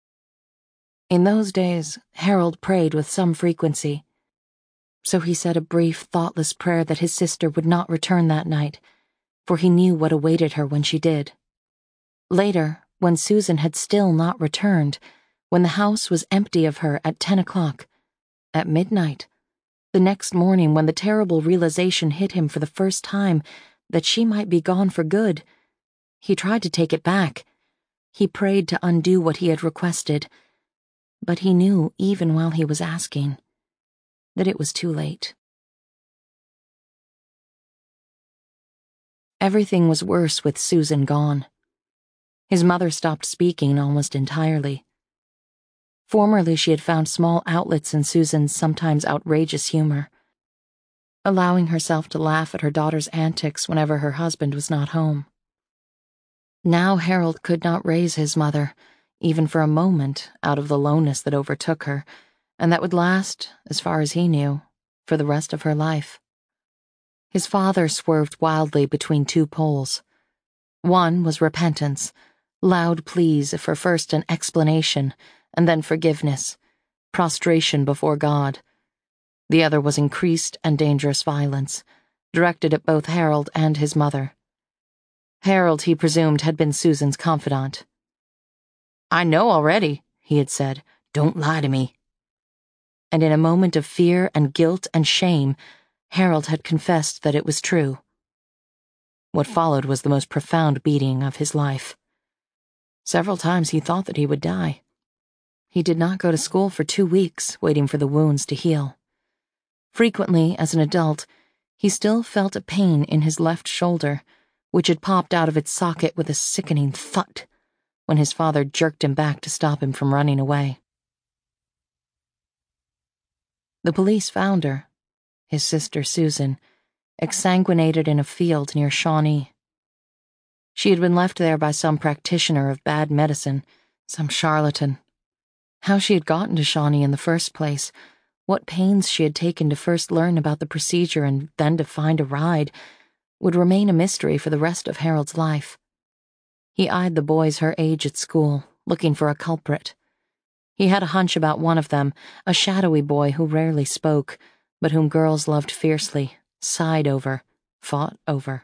In those days, Harold prayed with some frequency. So he said a brief, thoughtless prayer that his sister would not return that night, for he knew what awaited her when she did. Later, when Susan had still not returned, when the house was empty of her at 10 o'clock, at midnight, the next morning when the terrible realization hit him for the first time that she might be gone for good, he tried to take it back. He prayed to undo what he had requested, but he knew, even while he was asking, that it was too late. Everything was worse with Susan gone. His mother stopped speaking almost entirely. Formerly, she had found small outlets in Susan's sometimes outrageous humor, allowing herself to laugh at her daughter's antics whenever her husband was not home. Now Harold could not raise his mother, even for a moment, out of the lowness that overtook her, and that would last, as far as he knew, for the rest of her life. His father swerved wildly between two poles. One was repentance, loud pleas for first an explanation, and then forgiveness, prostration before God. The other was increased and dangerous violence, directed at both Harold and his mother. Harold, he presumed, had been Susan's confidant. "I know already," he had said. "Don't lie to me." And in a moment of fear and guilt and shame, Harold had confessed that it was true. What followed was the most profound beating of his life. Several times he thought that he would die. He did not go to school for 2 weeks, waiting for the wounds to heal. Frequently, as an adult, he still felt a pain in his left shoulder, which had popped out of its socket with a sickening thud when his father jerked him back to stop him from running away. The police found her, his sister Susan, exsanguinated in a field near Shawnee. She had been left there by some practitioner of bad medicine, some charlatan. How she had gotten to Shawnee in the first place, what pains she had taken to first learn about the procedure and then to find a ride, would remain a mystery for the rest of Harold's life. He eyed the boys her age at school, looking for a culprit. He had a hunch about one of them, a shadowy boy who rarely spoke, but whom girls loved fiercely, sighed over, fought over.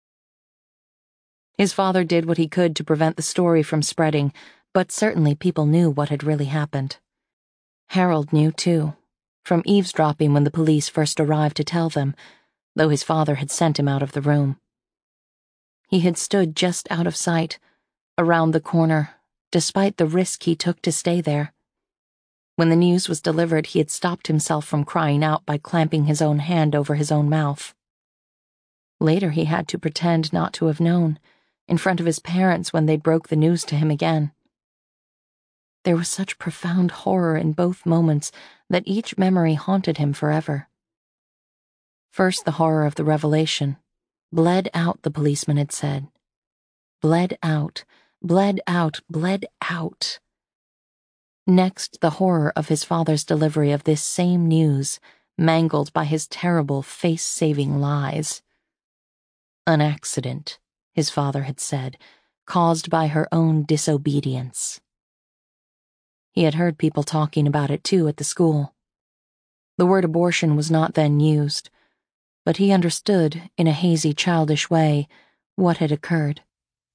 His father did what he could to prevent the story from spreading, but certainly people knew what had really happened. Harold knew too, from eavesdropping when the police first arrived to tell them, though his father had sent him out of the room. He had stood just out of sight, around the corner, despite the risk he took to stay there. When the news was delivered, he had stopped himself from crying out by clamping his own hand over his own mouth. Later he had to pretend not to have known, in front of his parents when they broke the news to him again. There was such profound horror in both moments that each memory haunted him forever. First, the horror of the revelation. Bled out, the policeman had said. Bled out, bled out, bled out. Next, the horror of his father's delivery of this same news, mangled by his terrible face-saving lies. An accident, his father had said, caused by her own disobedience. He had heard people talking about it too at the school. The word abortion was not then used, but he understood, in a hazy, childish way, what had occurred.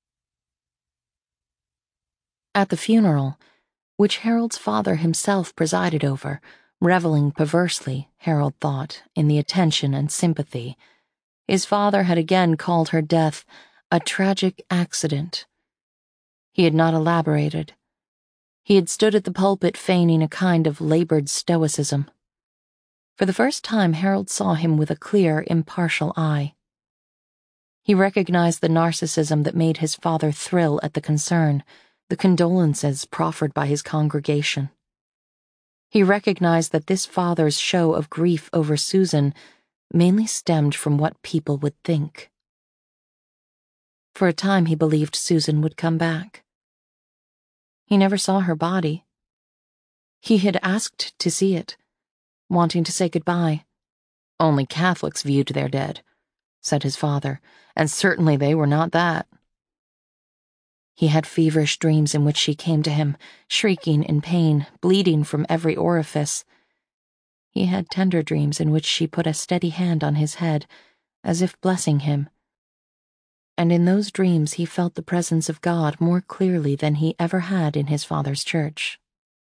At the funeral, which Harold's father himself presided over, reveling perversely, Harold thought, in the attention and sympathy, his father had again called her death a tragic accident. He had not elaborated. He had stood at the pulpit feigning a kind of labored stoicism. For the first time, Harold saw him with a clear, impartial eye. He recognized the narcissism that made his father thrill at the concern, the condolences proffered by his congregation. He recognized that this father's show of grief over Susan mainly stemmed from what people would think. For a time he believed Susan would come back. He never saw her body. He had asked to see it, wanting to say goodbye. Only Catholics viewed their dead, said his father, and certainly they were not that. He had feverish dreams in which she came to him, shrieking in pain, bleeding from every orifice. He had tender dreams in which she put a steady hand on his head, as if blessing him. And in those dreams he felt the presence of God more clearly than he ever had in his father's church.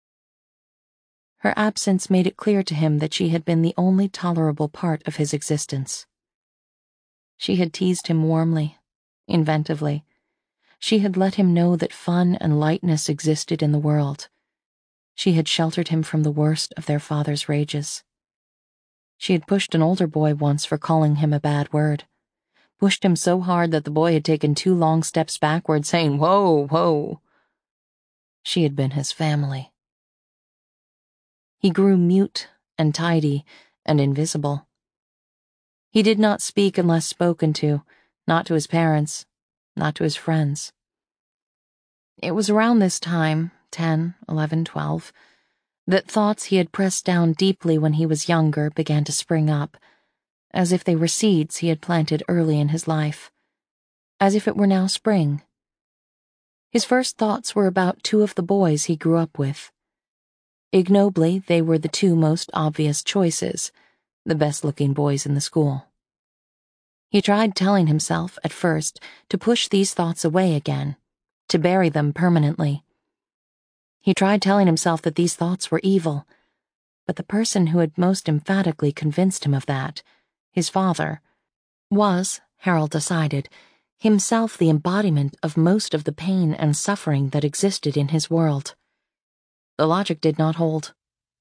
Her absence made it clear to him that she had been the only tolerable part of his existence. She had teased him warmly, inventively. She had let him know that fun and lightness existed in the world. She had sheltered him from the worst of their father's rages. She had pushed an older boy once for calling him a bad word. Pushed him so hard that the boy had taken 2 long steps backward, saying, "Whoa, whoa." She had been his family. He grew mute and tidy and invisible. He did not speak unless spoken to, not to his parents, not to his friends. It was around this time, 10, 11, 12, that thoughts he had pressed down deeply when he was younger began to spring up, as if they were seeds he had planted early in his life, as if it were now spring. His first thoughts were about 2 of the boys he grew up with. Ignobly, they were the 2 most obvious choices, the best-looking boys in the school. He tried telling himself, at first, to push these thoughts away again, to bury them permanently. He tried telling himself that these thoughts were evil, but the person who had most emphatically convinced him of that, his father, was, Harold decided, himself the embodiment of most of the pain and suffering that existed in his world. The logic did not hold.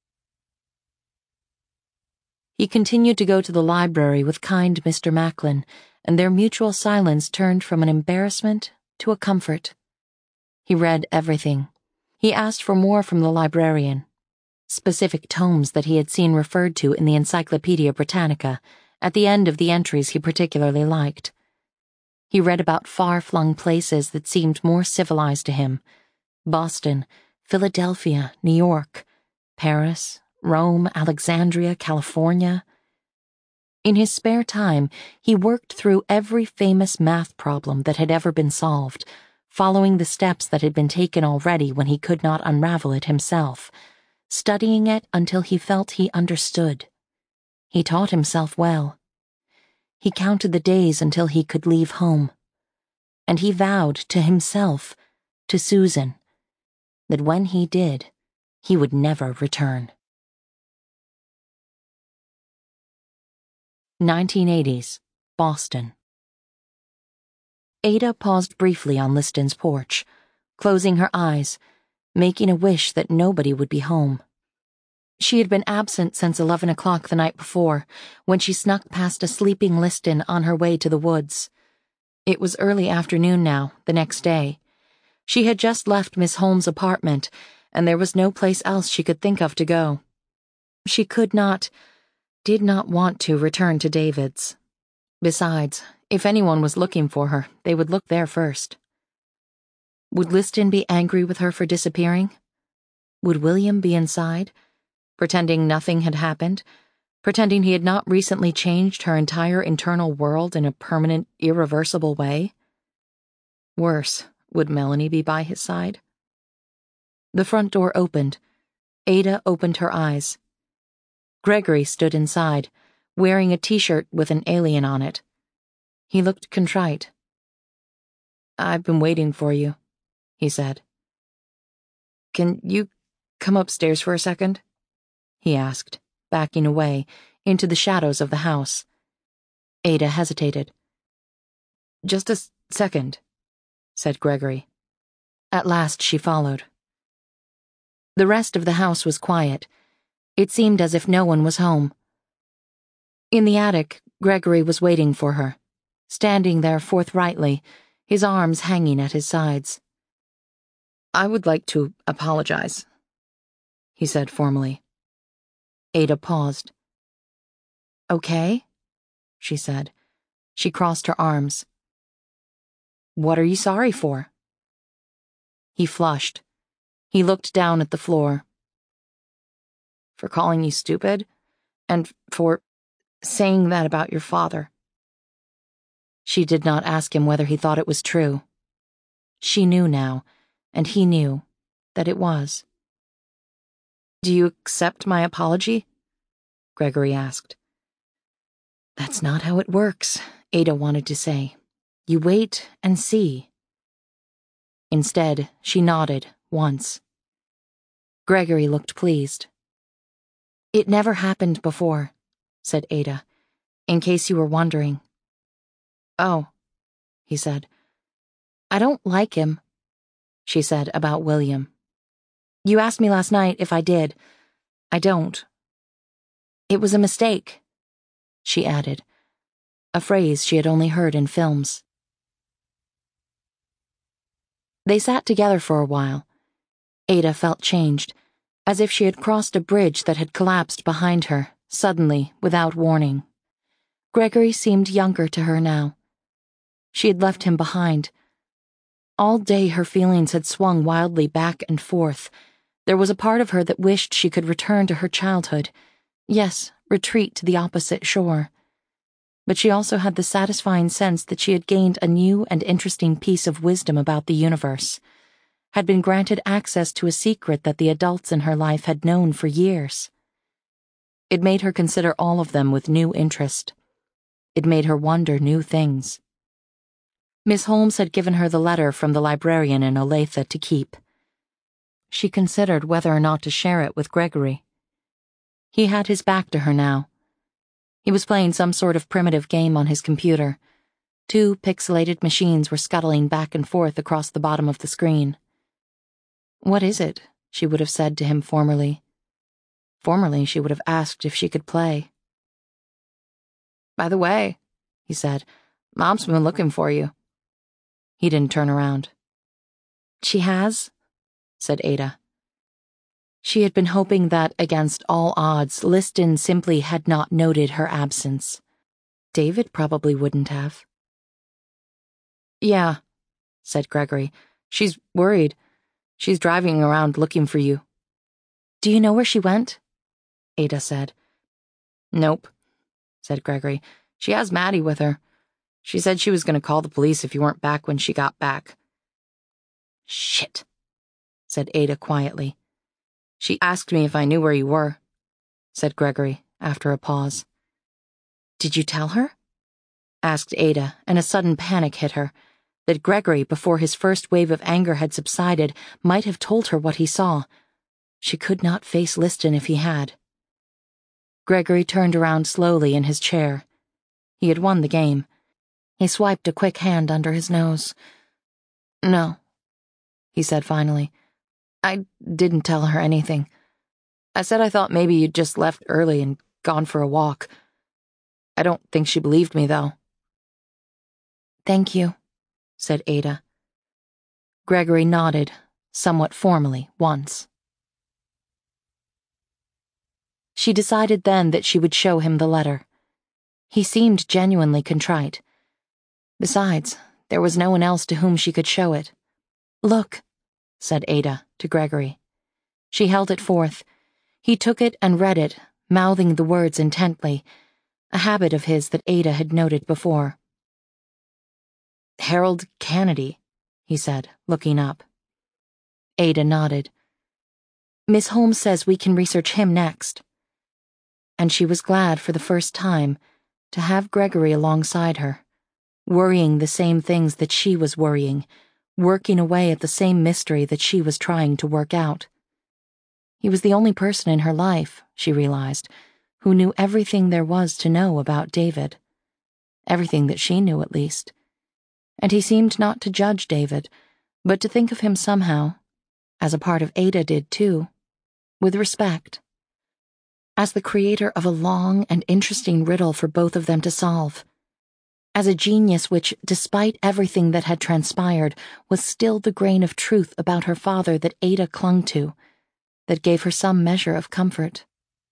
He continued to go to the library with kind Mr. Macklin, and their mutual silence turned from an embarrassment to a comfort. He read everything. He asked for more from the librarian, specific tomes that he had seen referred to in the Encyclopedia Britannica, at the end of the entries he particularly liked. He read about far-flung places that seemed more civilized to him: Boston, Philadelphia, New York, Paris, Rome, Alexandria, California. In his spare time, he worked through every famous math problem that had ever been solved, following the steps that had been taken already when he could not unravel it himself, studying it until he felt he understood. He taught himself well. He counted the days until he could leave home. And he vowed to himself, to Susan, that when he did, he would never return. 1980s, Boston. Ada paused briefly on Liston's porch, closing her eyes, making a wish that nobody would be home. She had been absent since 11 o'clock the night before, when she snuck past a sleeping Liston on her way to the woods. It was early afternoon now, the next day. She had just left Miss Holmes' apartment, and there was no place else she could think of to go. She did not want to return to David's. Besides, if anyone was looking for her, they would look there first. Would Liston be angry with her for disappearing? Would William be inside, pretending nothing had happened, pretending he had not recently changed her entire internal world in a permanent, irreversible way? Worse, would Melanie be by his side? The front door opened. Ada opened her eyes. Gregory stood inside, wearing a t-shirt with an alien on it. He looked contrite. "I've been waiting for you," he said. "Can you come upstairs for a second?" he asked, backing away, into the shadows of the house. Ada hesitated. "Just a second," said Gregory. At last she followed. The rest of the house was quiet. It seemed as if no one was home. In the attic, Gregory was waiting for her, standing there forthrightly, his arms hanging at his sides. "I would like to apologize," he said formally. Ada paused. "Okay," she said. She crossed her arms. "What are you sorry for?" He flushed. He looked down at the floor. "For calling you stupid, and for saying that about your father." She did not ask him whether he thought it was true. She knew now, and he knew, that it was. "Do you accept my apology?" Gregory asked. "That's not how it works," Ada wanted to say. "You wait and see." Instead, she nodded, once. Gregory looked pleased. "It never happened before," said Ada, "in case you were wondering." "Oh," he said. "I don't like him," she said about William. "You asked me last night if I did. I don't. It was a mistake," she added, a phrase she had only heard in films. They sat together for a while. Ada felt changed, as if she had crossed a bridge that had collapsed behind her, suddenly, without warning. Gregory seemed younger to her now. She had left him behind. All day her feelings had swung wildly back and forth. There was a part of her that wished she could return to her childhood. Yes, retreat to the opposite shore. But she also had the satisfying sense that she had gained a new and interesting piece of wisdom about the universe, had been granted access to a secret that the adults in her life had known for years. It made her consider all of them with new interest. It made her wonder new things. Miss Holmes had given her the letter from the librarian in Olathe to keep. She considered whether or not to share it with Gregory. He had his back to her now. He was playing some sort of primitive game on his computer. 2 pixelated machines were scuttling back and forth across the bottom of the screen. "What is it?" she would have said to him formerly. Formerly, she would have asked if she could play. "By the way," he said, "Mom's been looking for you." He didn't turn around. "She has?" said Ada. She had been hoping that, against all odds, Liston simply had not noted her absence. David probably wouldn't have. "Yeah," said Gregory. "She's worried. She's driving around looking for you." "Do you know where she went?" Ada said. "Nope," said Gregory. "She has Maddie with her. She said she was going to call the police if you weren't back when she got back." Shit, said Ada quietly. She asked me if I knew where you were, said Gregory after a pause. Did you tell her? Asked Ada, and a sudden panic hit her. That Gregory, before his first wave of anger had subsided, might have told her what he saw. She could not face Liston if he had. Gregory turned around slowly in his chair. He had won the game. He swiped a quick hand under his nose. No, he said finally. I didn't tell her anything. I said I thought maybe you'd just left early and gone for a walk. I don't think she believed me, though. Thank you, said Ada. Gregory nodded, somewhat formally, once. She decided then that she would show him the letter. He seemed genuinely contrite. Besides, there was no one else to whom she could show it. Look, said Ada to Gregory. She held it forth. He took it and read it, mouthing the words intently, a habit of his that Ada had noted before. Harold Kennedy, he said, looking up. Ada nodded. Miss Holmes says we can research him next. And she was glad for the first time to have Gregory alongside her, worrying the same things that she was worrying, working away at the same mystery that she was trying to work out. He was the only person in her life, she realized, who knew everything there was to know about David. Everything that she knew, at least. And he seemed not to judge David, but to think of him somehow, as a part of Ada did too, with respect. As the creator of a long and interesting riddle for both of them to solve. As a genius which, despite everything that had transpired, was still the grain of truth about her father that Ada clung to, that gave her some measure of comfort.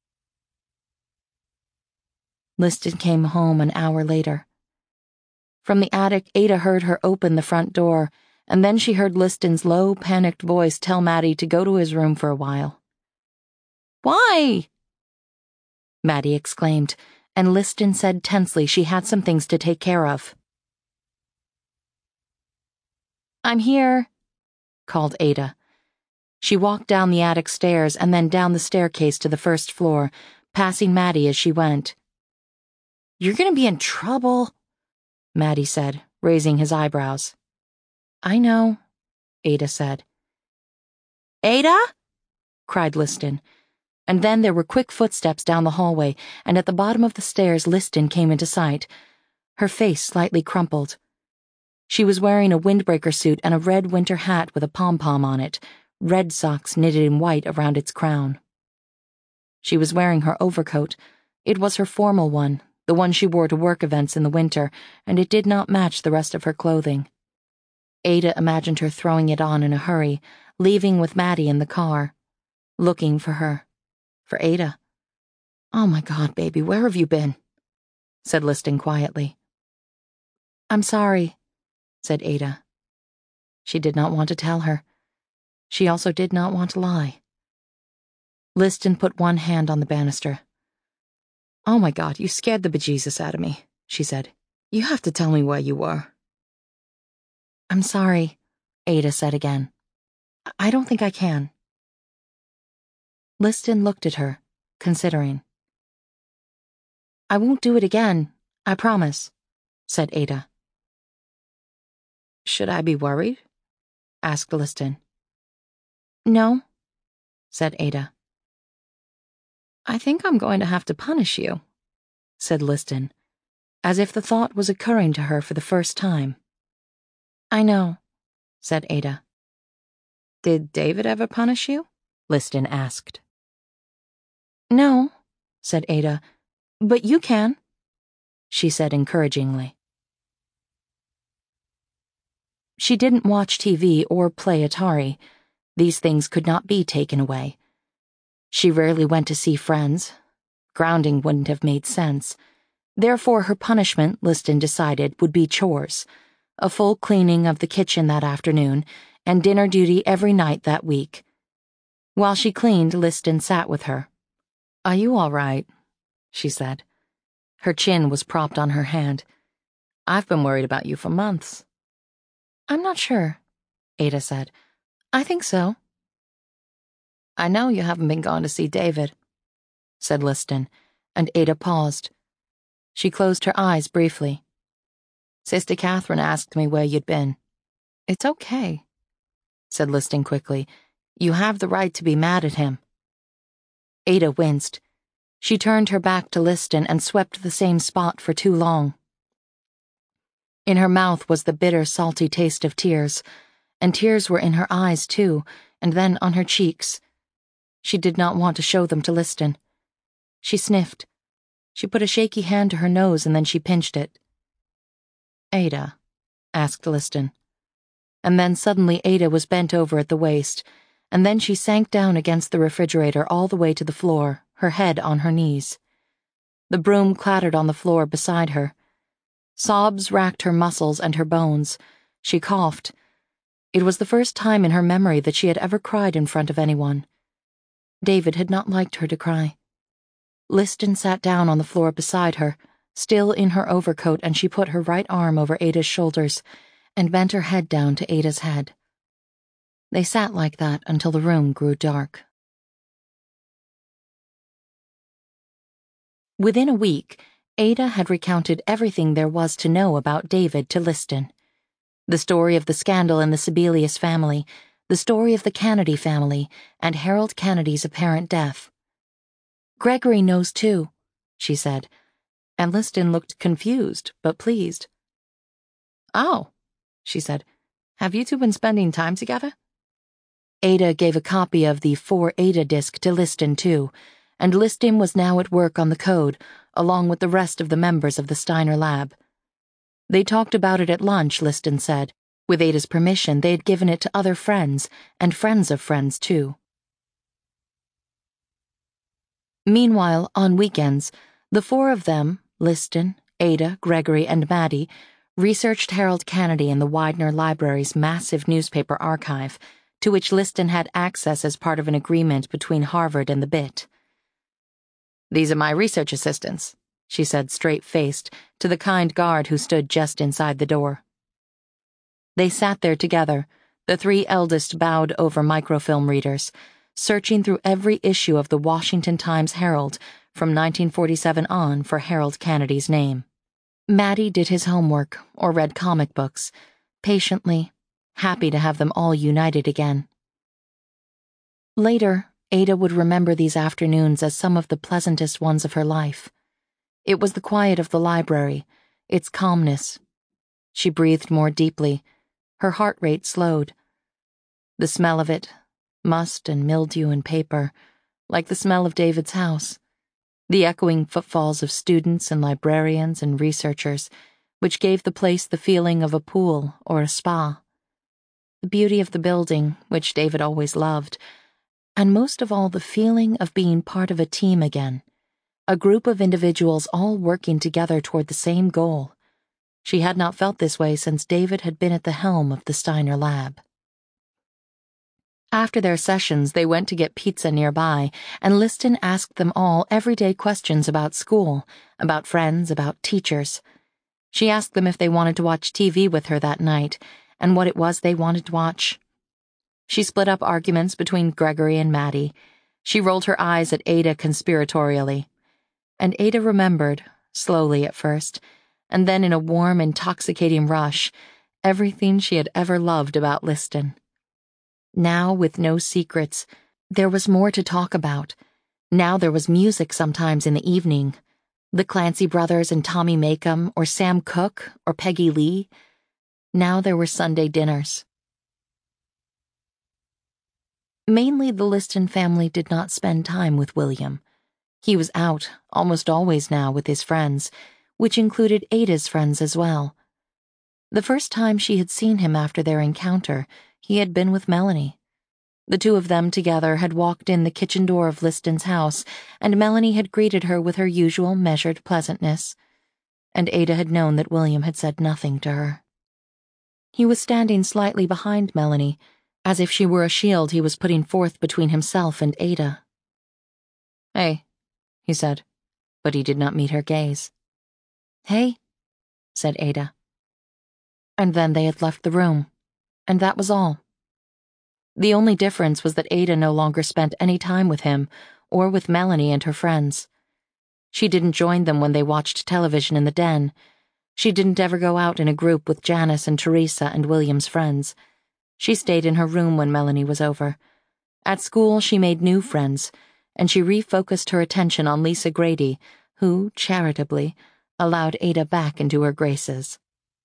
Liston came home an hour later. From the attic, Ada heard her open the front door, and then she heard Liston's low, panicked voice tell Maddie to go to his room for a while. Why? Maddie exclaimed, and Liston said tensely she had some things to take care of. I'm here, called Ada. She walked down the attic stairs and then down the staircase to the first floor, passing Maddie as she went. You're gonna be in trouble, Maddie said, raising his eyebrows. I know, Ada said. Ada? Cried Liston. And then there were quick footsteps down the hallway, and at the bottom of the stairs Liston came into sight, her face slightly crumpled. She was wearing a windbreaker suit and a red winter hat with a pom-pom on it, red socks knitted in white around its crown. She was wearing her overcoat. It was her formal one, the one she wore to work events in the winter, and it did not match the rest of her clothing. Ada imagined her throwing it on in a hurry, leaving with Maddie in the car, looking for her. For Ada. Oh my God, baby, where have you been? Said Liston quietly. I'm sorry, said Ada. She did not want to tell her. She also did not want to lie. Liston put one hand on the banister. Oh my God, you scared the bejesus out of me, she said. You have to tell me where you were. I'm sorry, Ada said again. I don't think I can. Liston looked at her, considering. I won't do it again, I promise, said Ada. Should I be worried? Asked Liston. No, said Ada. I think I'm going to have to punish you, said Liston, as if the thought was occurring to her for the first time. I know, said Ada. Did David ever punish you? Liston asked. No, said Ada, but you can, she said encouragingly. She didn't watch TV or play Atari. These things could not be taken away. She rarely went to see friends. Grounding wouldn't have made sense. Therefore, her punishment, Liston decided, would be chores. A full cleaning of the kitchen that afternoon, and dinner duty every night that week. While she cleaned, Liston sat with her. Are you all right? She said. Her chin was propped on her hand. I've been worried about you for months. I'm not sure, Ada said. I think so. I know you haven't been gone to see David, said Liston, and Ada paused. She closed her eyes briefly. Sister Catherine asked me where you'd been. It's okay, said Liston quickly. You have the right to be mad at him. Ada winced. She turned her back to Liston and swept the same spot for too long. In her mouth was the bitter, salty taste of tears, and tears were in her eyes, too, and then on her cheeks. She did not want to show them to Liston. She sniffed. She put a shaky hand to her nose and then she pinched it. Ada, asked Liston. And then suddenly Ada was bent over at the waist, and then she sank down against the refrigerator all the way to the floor, her head on her knees. The broom clattered on the floor beside her. Sobs racked her muscles and her bones. She coughed. It was the first time in her memory that she had ever cried in front of anyone. David had not liked her to cry. Liston sat down on the floor beside her, still in her overcoat, and she put her right arm over Ada's shoulders and bent her head down to Ada's head. They sat like that until the room grew dark. Within a week, Ada had recounted everything there was to know about David to Liston. The story of the scandal in the Sebelius family, the story of the Kennedy family, and Harold Kennedy's apparent death. Gregory knows too, she said, and Liston looked confused but pleased. Oh, she said, have you two been spending time together? Ada gave a copy of the For Ada disc to Liston too, and Liston was now at work on the code, along with the rest of the members of the Steiner lab. They talked about it at lunch, Liston said. With Ada's permission, they had given it to other friends, and friends of friends too. Meanwhile, on weekends, the four of them, Liston, Ada, Gregory, and Maddie, researched Harold Kennedy in the Widener Library's massive newspaper archive, to which Liston had access as part of an agreement between Harvard and the BIT. These are my research assistants, she said straight-faced to the kind guard who stood just inside the door. They sat there together, the three eldest bowed over microfilm readers, searching through every issue of the Washington Times Herald from 1947 on for Harold Kennedy's name. Maddie did his homework or read comic books, patiently, happy to have them all united again. Later, Ada would remember these afternoons as some of the pleasantest ones of her life. It was the quiet of the library, its calmness. She breathed more deeply. Her heart rate slowed. The smell of it, must and mildew and paper, like the smell of David's house. The echoing footfalls of students and librarians and researchers, which gave the place the feeling of a pool or a spa. The beauty of the building, which David always loved, and most of all the feeling of being part of a team again, a group of individuals all working together toward the same goal. She had not felt this way since David had been at the helm of the Steiner lab. After their sessions, they went to get pizza nearby, and Liston asked them all everyday questions about school, about friends, about teachers. She asked them if they wanted to watch TV with her that night, and what it was they wanted to watch. She split up arguments between Gregory and Maddie. She rolled her eyes at Ada conspiratorially. And Ada remembered, slowly at first, and then in a warm, intoxicating rush, everything she had ever loved about Liston. Now, with no secrets, there was more to talk about. Now there was music sometimes in the evening. The Clancy brothers and Tommy Makem, or Sam Cooke, or Peggy Lee. Now there were Sunday dinners. Mainly the Liston family did not spend time with William. He was out, almost always now, with his friends, which included Ada's friends as well. The first time she had seen him after their encounter, he had been with Melanie. The two of them together had walked in the kitchen door of Liston's house, and Melanie had greeted her with her usual measured pleasantness. And Ada had known that William had said nothing to her. He was standing slightly behind Melanie, as if she were a shield he was putting forth between himself and Ada. "Hey," he said, but he did not meet her gaze. "Hey," said Ada. And then they had left the room, and that was all. The only difference was that Ada no longer spent any time with him or with Melanie and her friends. She didn't join them when they watched television in the den. She didn't ever go out in a group with Janice and Teresa and William's friends. She stayed in her room when Melanie was over. At school, she made new friends, and she refocused her attention on Lisa Grady, who, charitably, allowed Ada back into her graces.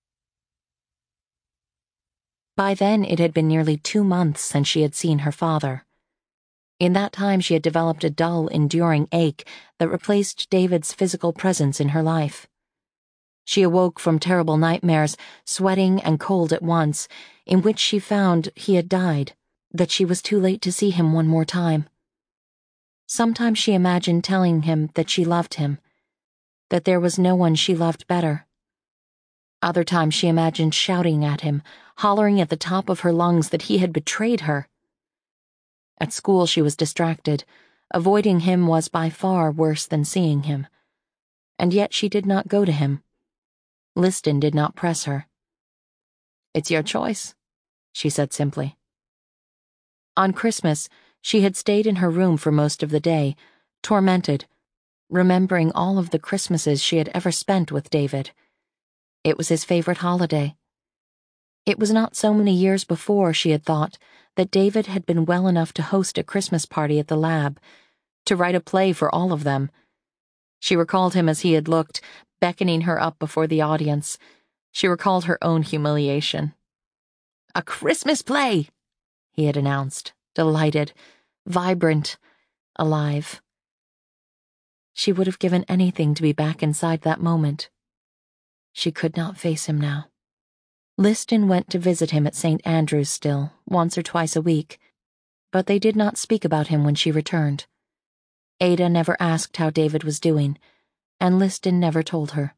By then, it had been nearly 2 months since she had seen her father. In that time, she had developed a dull, enduring ache that replaced David's physical presence in her life. She awoke from terrible nightmares, sweating and cold at once, in which she found he had died, that she was too late to see him one more time. Sometimes she imagined telling him that she loved him, that there was no one she loved better. Other times she imagined shouting at him, hollering at the top of her lungs that he had betrayed her. At school she was distracted. Avoiding him was by far worse than seeing him. And yet she did not go to him. Liston did not press her. "It's your choice," she said simply. On Christmas, she had stayed in her room for most of the day, tormented, remembering all of the Christmases she had ever spent with David. It was his favorite holiday. It was not so many years before, she had thought, that David had been well enough to host a Christmas party at the lab, to write a play for all of them. She recalled him as he had looked, beckoning her up before the audience. She recalled her own humiliation. "A Christmas play!" he had announced, delighted, vibrant, alive. She would have given anything to be back inside that moment. She could not face him now. Liston went to visit him at St. Andrew's still, once or twice a week, but they did not speak about him when she returned. Ada never asked how David was doing, and Liston never told her.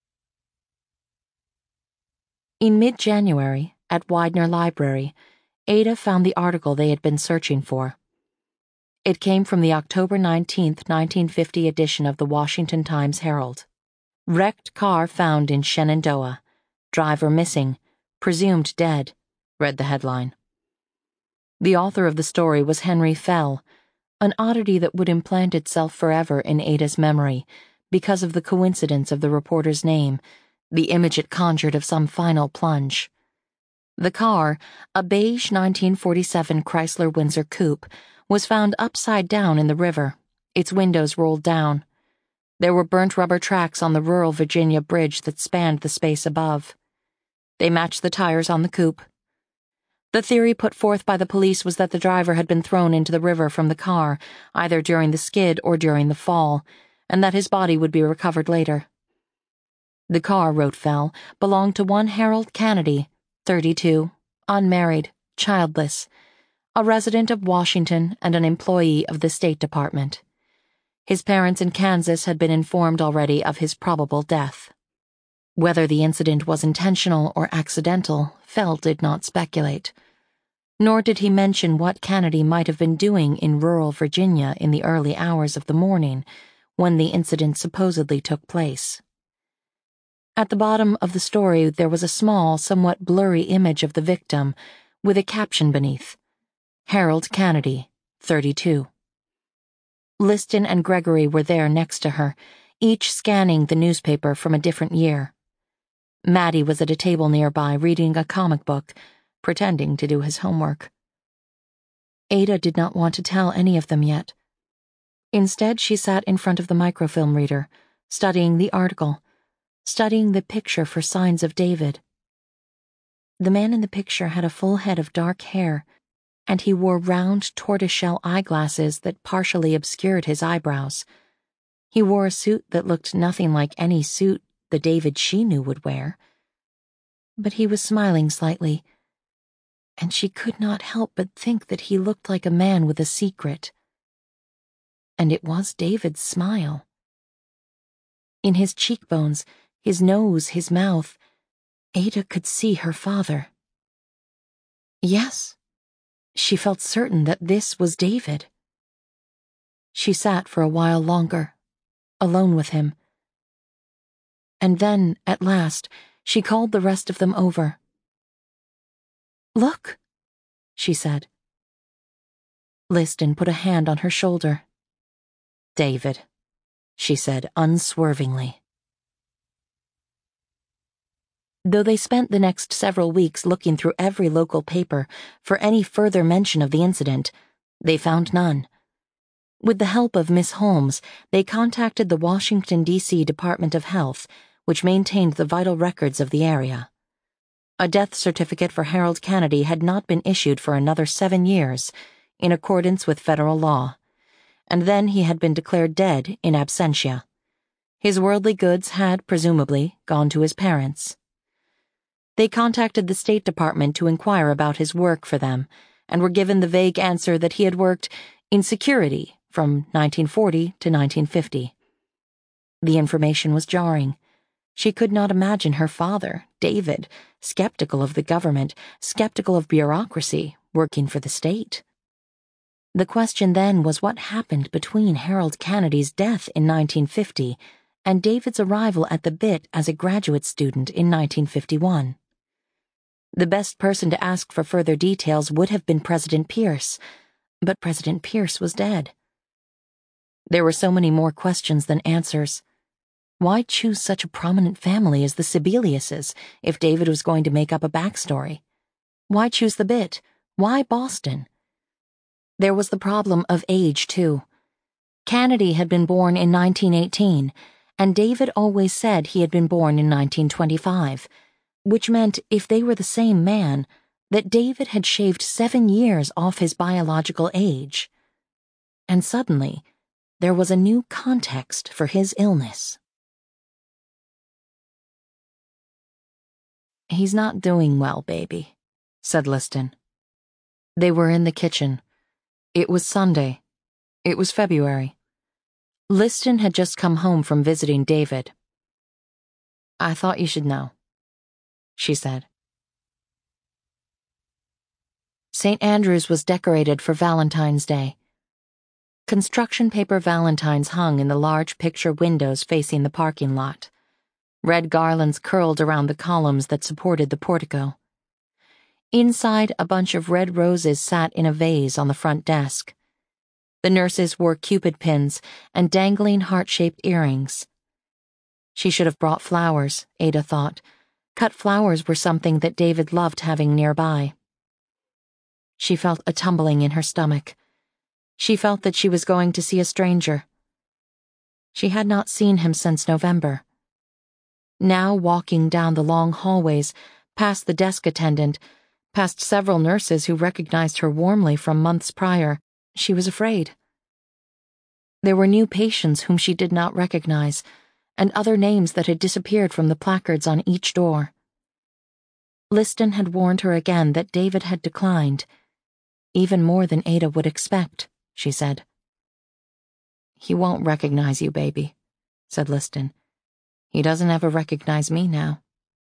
In mid-January, at Widener Library, Ada found the article they had been searching for. It came from the October 19th, 1950 edition of the Washington Times-Herald. "Wrecked car found in Shenandoah. Driver missing. Presumed dead," read the headline. The author of the story was Henry Fell, an oddity that would implant itself forever in Ada's memory because of the coincidence of the reporter's name, the image it conjured of some final plunge. The car, a beige 1947 Chrysler Windsor coupe, was found upside down in the river, its windows rolled down. There were burnt rubber tracks on the rural Virginia bridge that spanned the space above. They matched the tires on the coupe. The theory put forth by the police was that the driver had been thrown into the river from the car, either during the skid or during the fall, and that his body would be recovered later. The car, wrote Fell, belonged to one Harold Kennedy, 32, unmarried, childless, a resident of Washington and an employee of the State Department. His parents in Kansas had been informed already of his probable death. Whether the incident was intentional or accidental, Fell did not speculate. Nor did he mention what Kennedy might have been doing in rural Virginia in the early hours of the morning when the incident supposedly took place. At the bottom of the story there was a small, somewhat blurry image of the victim, with a caption beneath, "Harold Kennedy, 32. Liston and Gregory were there next to her, each scanning the newspaper from a different year. Maddie was at a table nearby reading a comic book, pretending to do his homework. Ada did not want to tell any of them yet. Instead, she sat in front of the microfilm reader, studying the article, studying the picture for signs of David. The man in the picture had a full head of dark hair, and he wore round tortoiseshell eyeglasses that partially obscured his eyebrows. He wore a suit that looked nothing like any suit the David she knew would wear. But he was smiling slightly, and she could not help but think that he looked like a man with a secret. And it was David's smile. In his cheekbones, his nose, his mouth, Ada could see her father. Yes. She felt certain that this was David. She sat for a while longer, alone with him. And then, at last, she called the rest of them over. "Look," she said. Liston put a hand on her shoulder. "David," she said unswervingly. Though they spent the next several weeks looking through every local paper for any further mention of the incident, they found none. With the help of Miss Holmes, they contacted the Washington, D.C. Department of Health, which maintained the vital records of the area. A death certificate for Harold Kennedy had not been issued for another 7 years, in accordance with federal law, and then he had been declared dead in absentia. His worldly goods had, presumably, gone to his parents. They contacted the State Department to inquire about his work for them, and were given the vague answer that he had worked in security from 1940 to 1950. The information was jarring. She could not imagine her father, David, skeptical of the government, skeptical of bureaucracy, working for the state. The question then was what happened between Harold Kennedy's death in 1950 and David's arrival at the BIT as a graduate student in 1951. The best person to ask for further details would have been President Pierce, but President Pierce was dead. There were so many more questions than answers. Why choose such a prominent family as the Sebeliuses if David was going to make up a backstory? Why choose the BIT? Why Boston? There was the problem of age, too. Kennedy had been born in 1918, and David always said he had been born in 1925, which meant, if they were the same man, that David had shaved 7 years off his biological age. And suddenly, there was a new context for his illness. "He's not doing well, baby," said Liston. They were in the kitchen. It was Sunday. It was February. Liston had just come home from visiting David. "I thought you should know," she said. St. Andrew's was decorated for Valentine's Day. Construction paper valentines hung in the large picture windows facing the parking lot. Red garlands curled around the columns that supported the portico. Inside, a bunch of red roses sat in a vase on the front desk. The nurses wore Cupid pins and dangling heart-shaped earrings. She should have brought flowers, Ada thought. Cut flowers were something that David loved having nearby. She felt a tumbling in her stomach. She felt that she was going to see a stranger. She had not seen him since November. Now, walking down the long hallways, past the desk attendant, past several nurses who recognized her warmly from months prior, she was afraid. There were new patients whom she did not recognize, and other names that had disappeared from the placards on each door. Liston had warned her again that David had declined, even more than Ada would expect, she said. "He won't recognize you, baby," said Liston. "He doesn't ever recognize me now."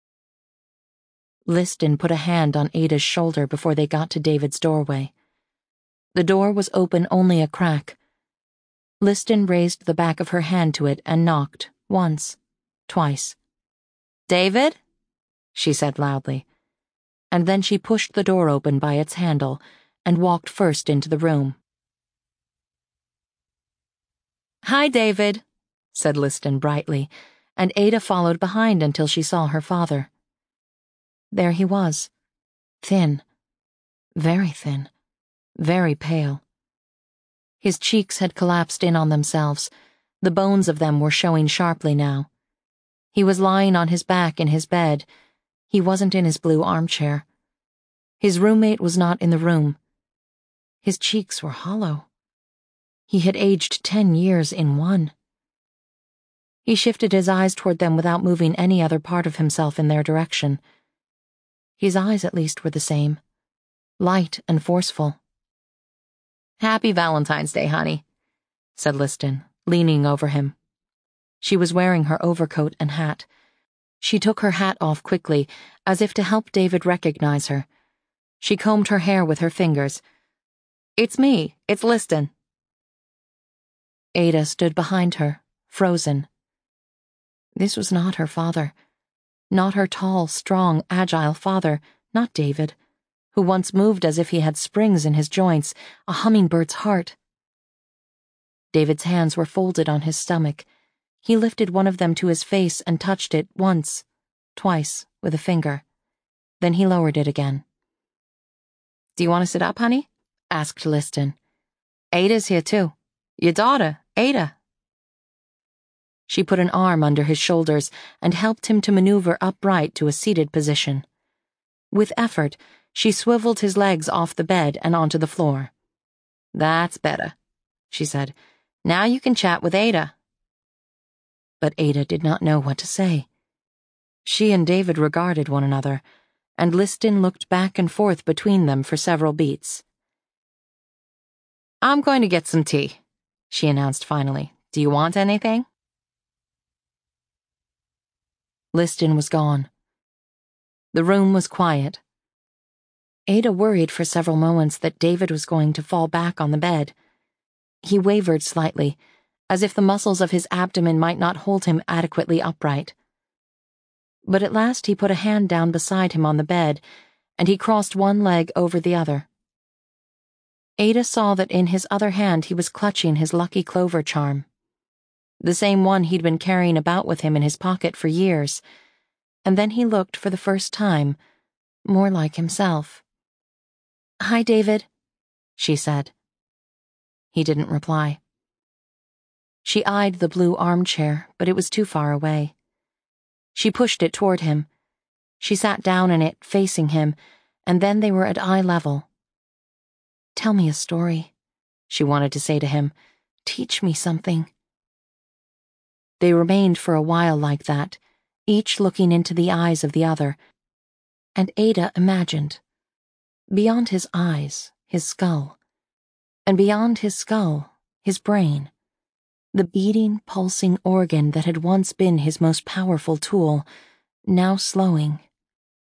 Liston put a hand on Ada's shoulder before they got to David's doorway. The door was open only a crack. Liston raised the back of her hand to it and knocked, once, twice. "David?" she said loudly, and then she pushed the door open by its handle and walked first into the room. "Hi, David," said Liston brightly, and Ada followed behind until she saw her father. There he was, thin, very thin, very pale. His cheeks had collapsed in on themselves. The bones of them were showing sharply now. He was lying on his back in his bed. He wasn't in his blue armchair. His roommate was not in the room. His cheeks were hollow. He had aged 10 years in one. He shifted his eyes toward them without moving any other part of himself in their direction. His eyes, at least, were the same, light and forceful. "Happy Valentine's Day, honey," said Liston, leaning over him. She was wearing her overcoat and hat. She took her hat off quickly, as if to help David recognize her. She combed her hair with her fingers. "It's me. It's Liston." Ada stood behind her, frozen. This was not her father. Not her tall, strong, agile father, not David, who once moved as if he had springs in his joints, a hummingbird's heart. David's hands were folded on his stomach. He lifted one of them to his face and touched it once, twice, with a finger. Then he lowered it again. "Do you want to sit up, honey?" asked Liston. "Ada's here too. Your daughter, Ada." She put an arm under his shoulders and helped him to maneuver upright to a seated position. With effort, she swiveled his legs off the bed and onto the floor. "That's better," she said. "Now you can chat with Ada." But Ada did not know what to say. She and David regarded one another, and Liston looked back and forth between them for several beats. "I'm going to get some tea," she announced finally. "Do you want anything?" Liston was gone. The room was quiet. Ada worried for several moments that David was going to fall back on the bed. He wavered slightly, as if the muscles of his abdomen might not hold him adequately upright. But at last he put a hand down beside him on the bed, and he crossed one leg over the other. Ada saw that in his other hand he was clutching his Lucky Clover charm, the same one he'd been carrying about with him in his pocket for years, and then he looked for the first time more like himself. "Hi, David," she said. He didn't reply. She eyed the blue armchair, but it was too far away. She pushed it toward him. She sat down in it, facing him, and then they were at eye level. "Tell me a story," she wanted to say to him. "Teach me something." They remained for a while like that, each looking into the eyes of the other, and Ada imagined. Beyond his eyes, his skull, and beyond his skull, his brain, the beating, pulsing organ that had once been his most powerful tool, now slowing,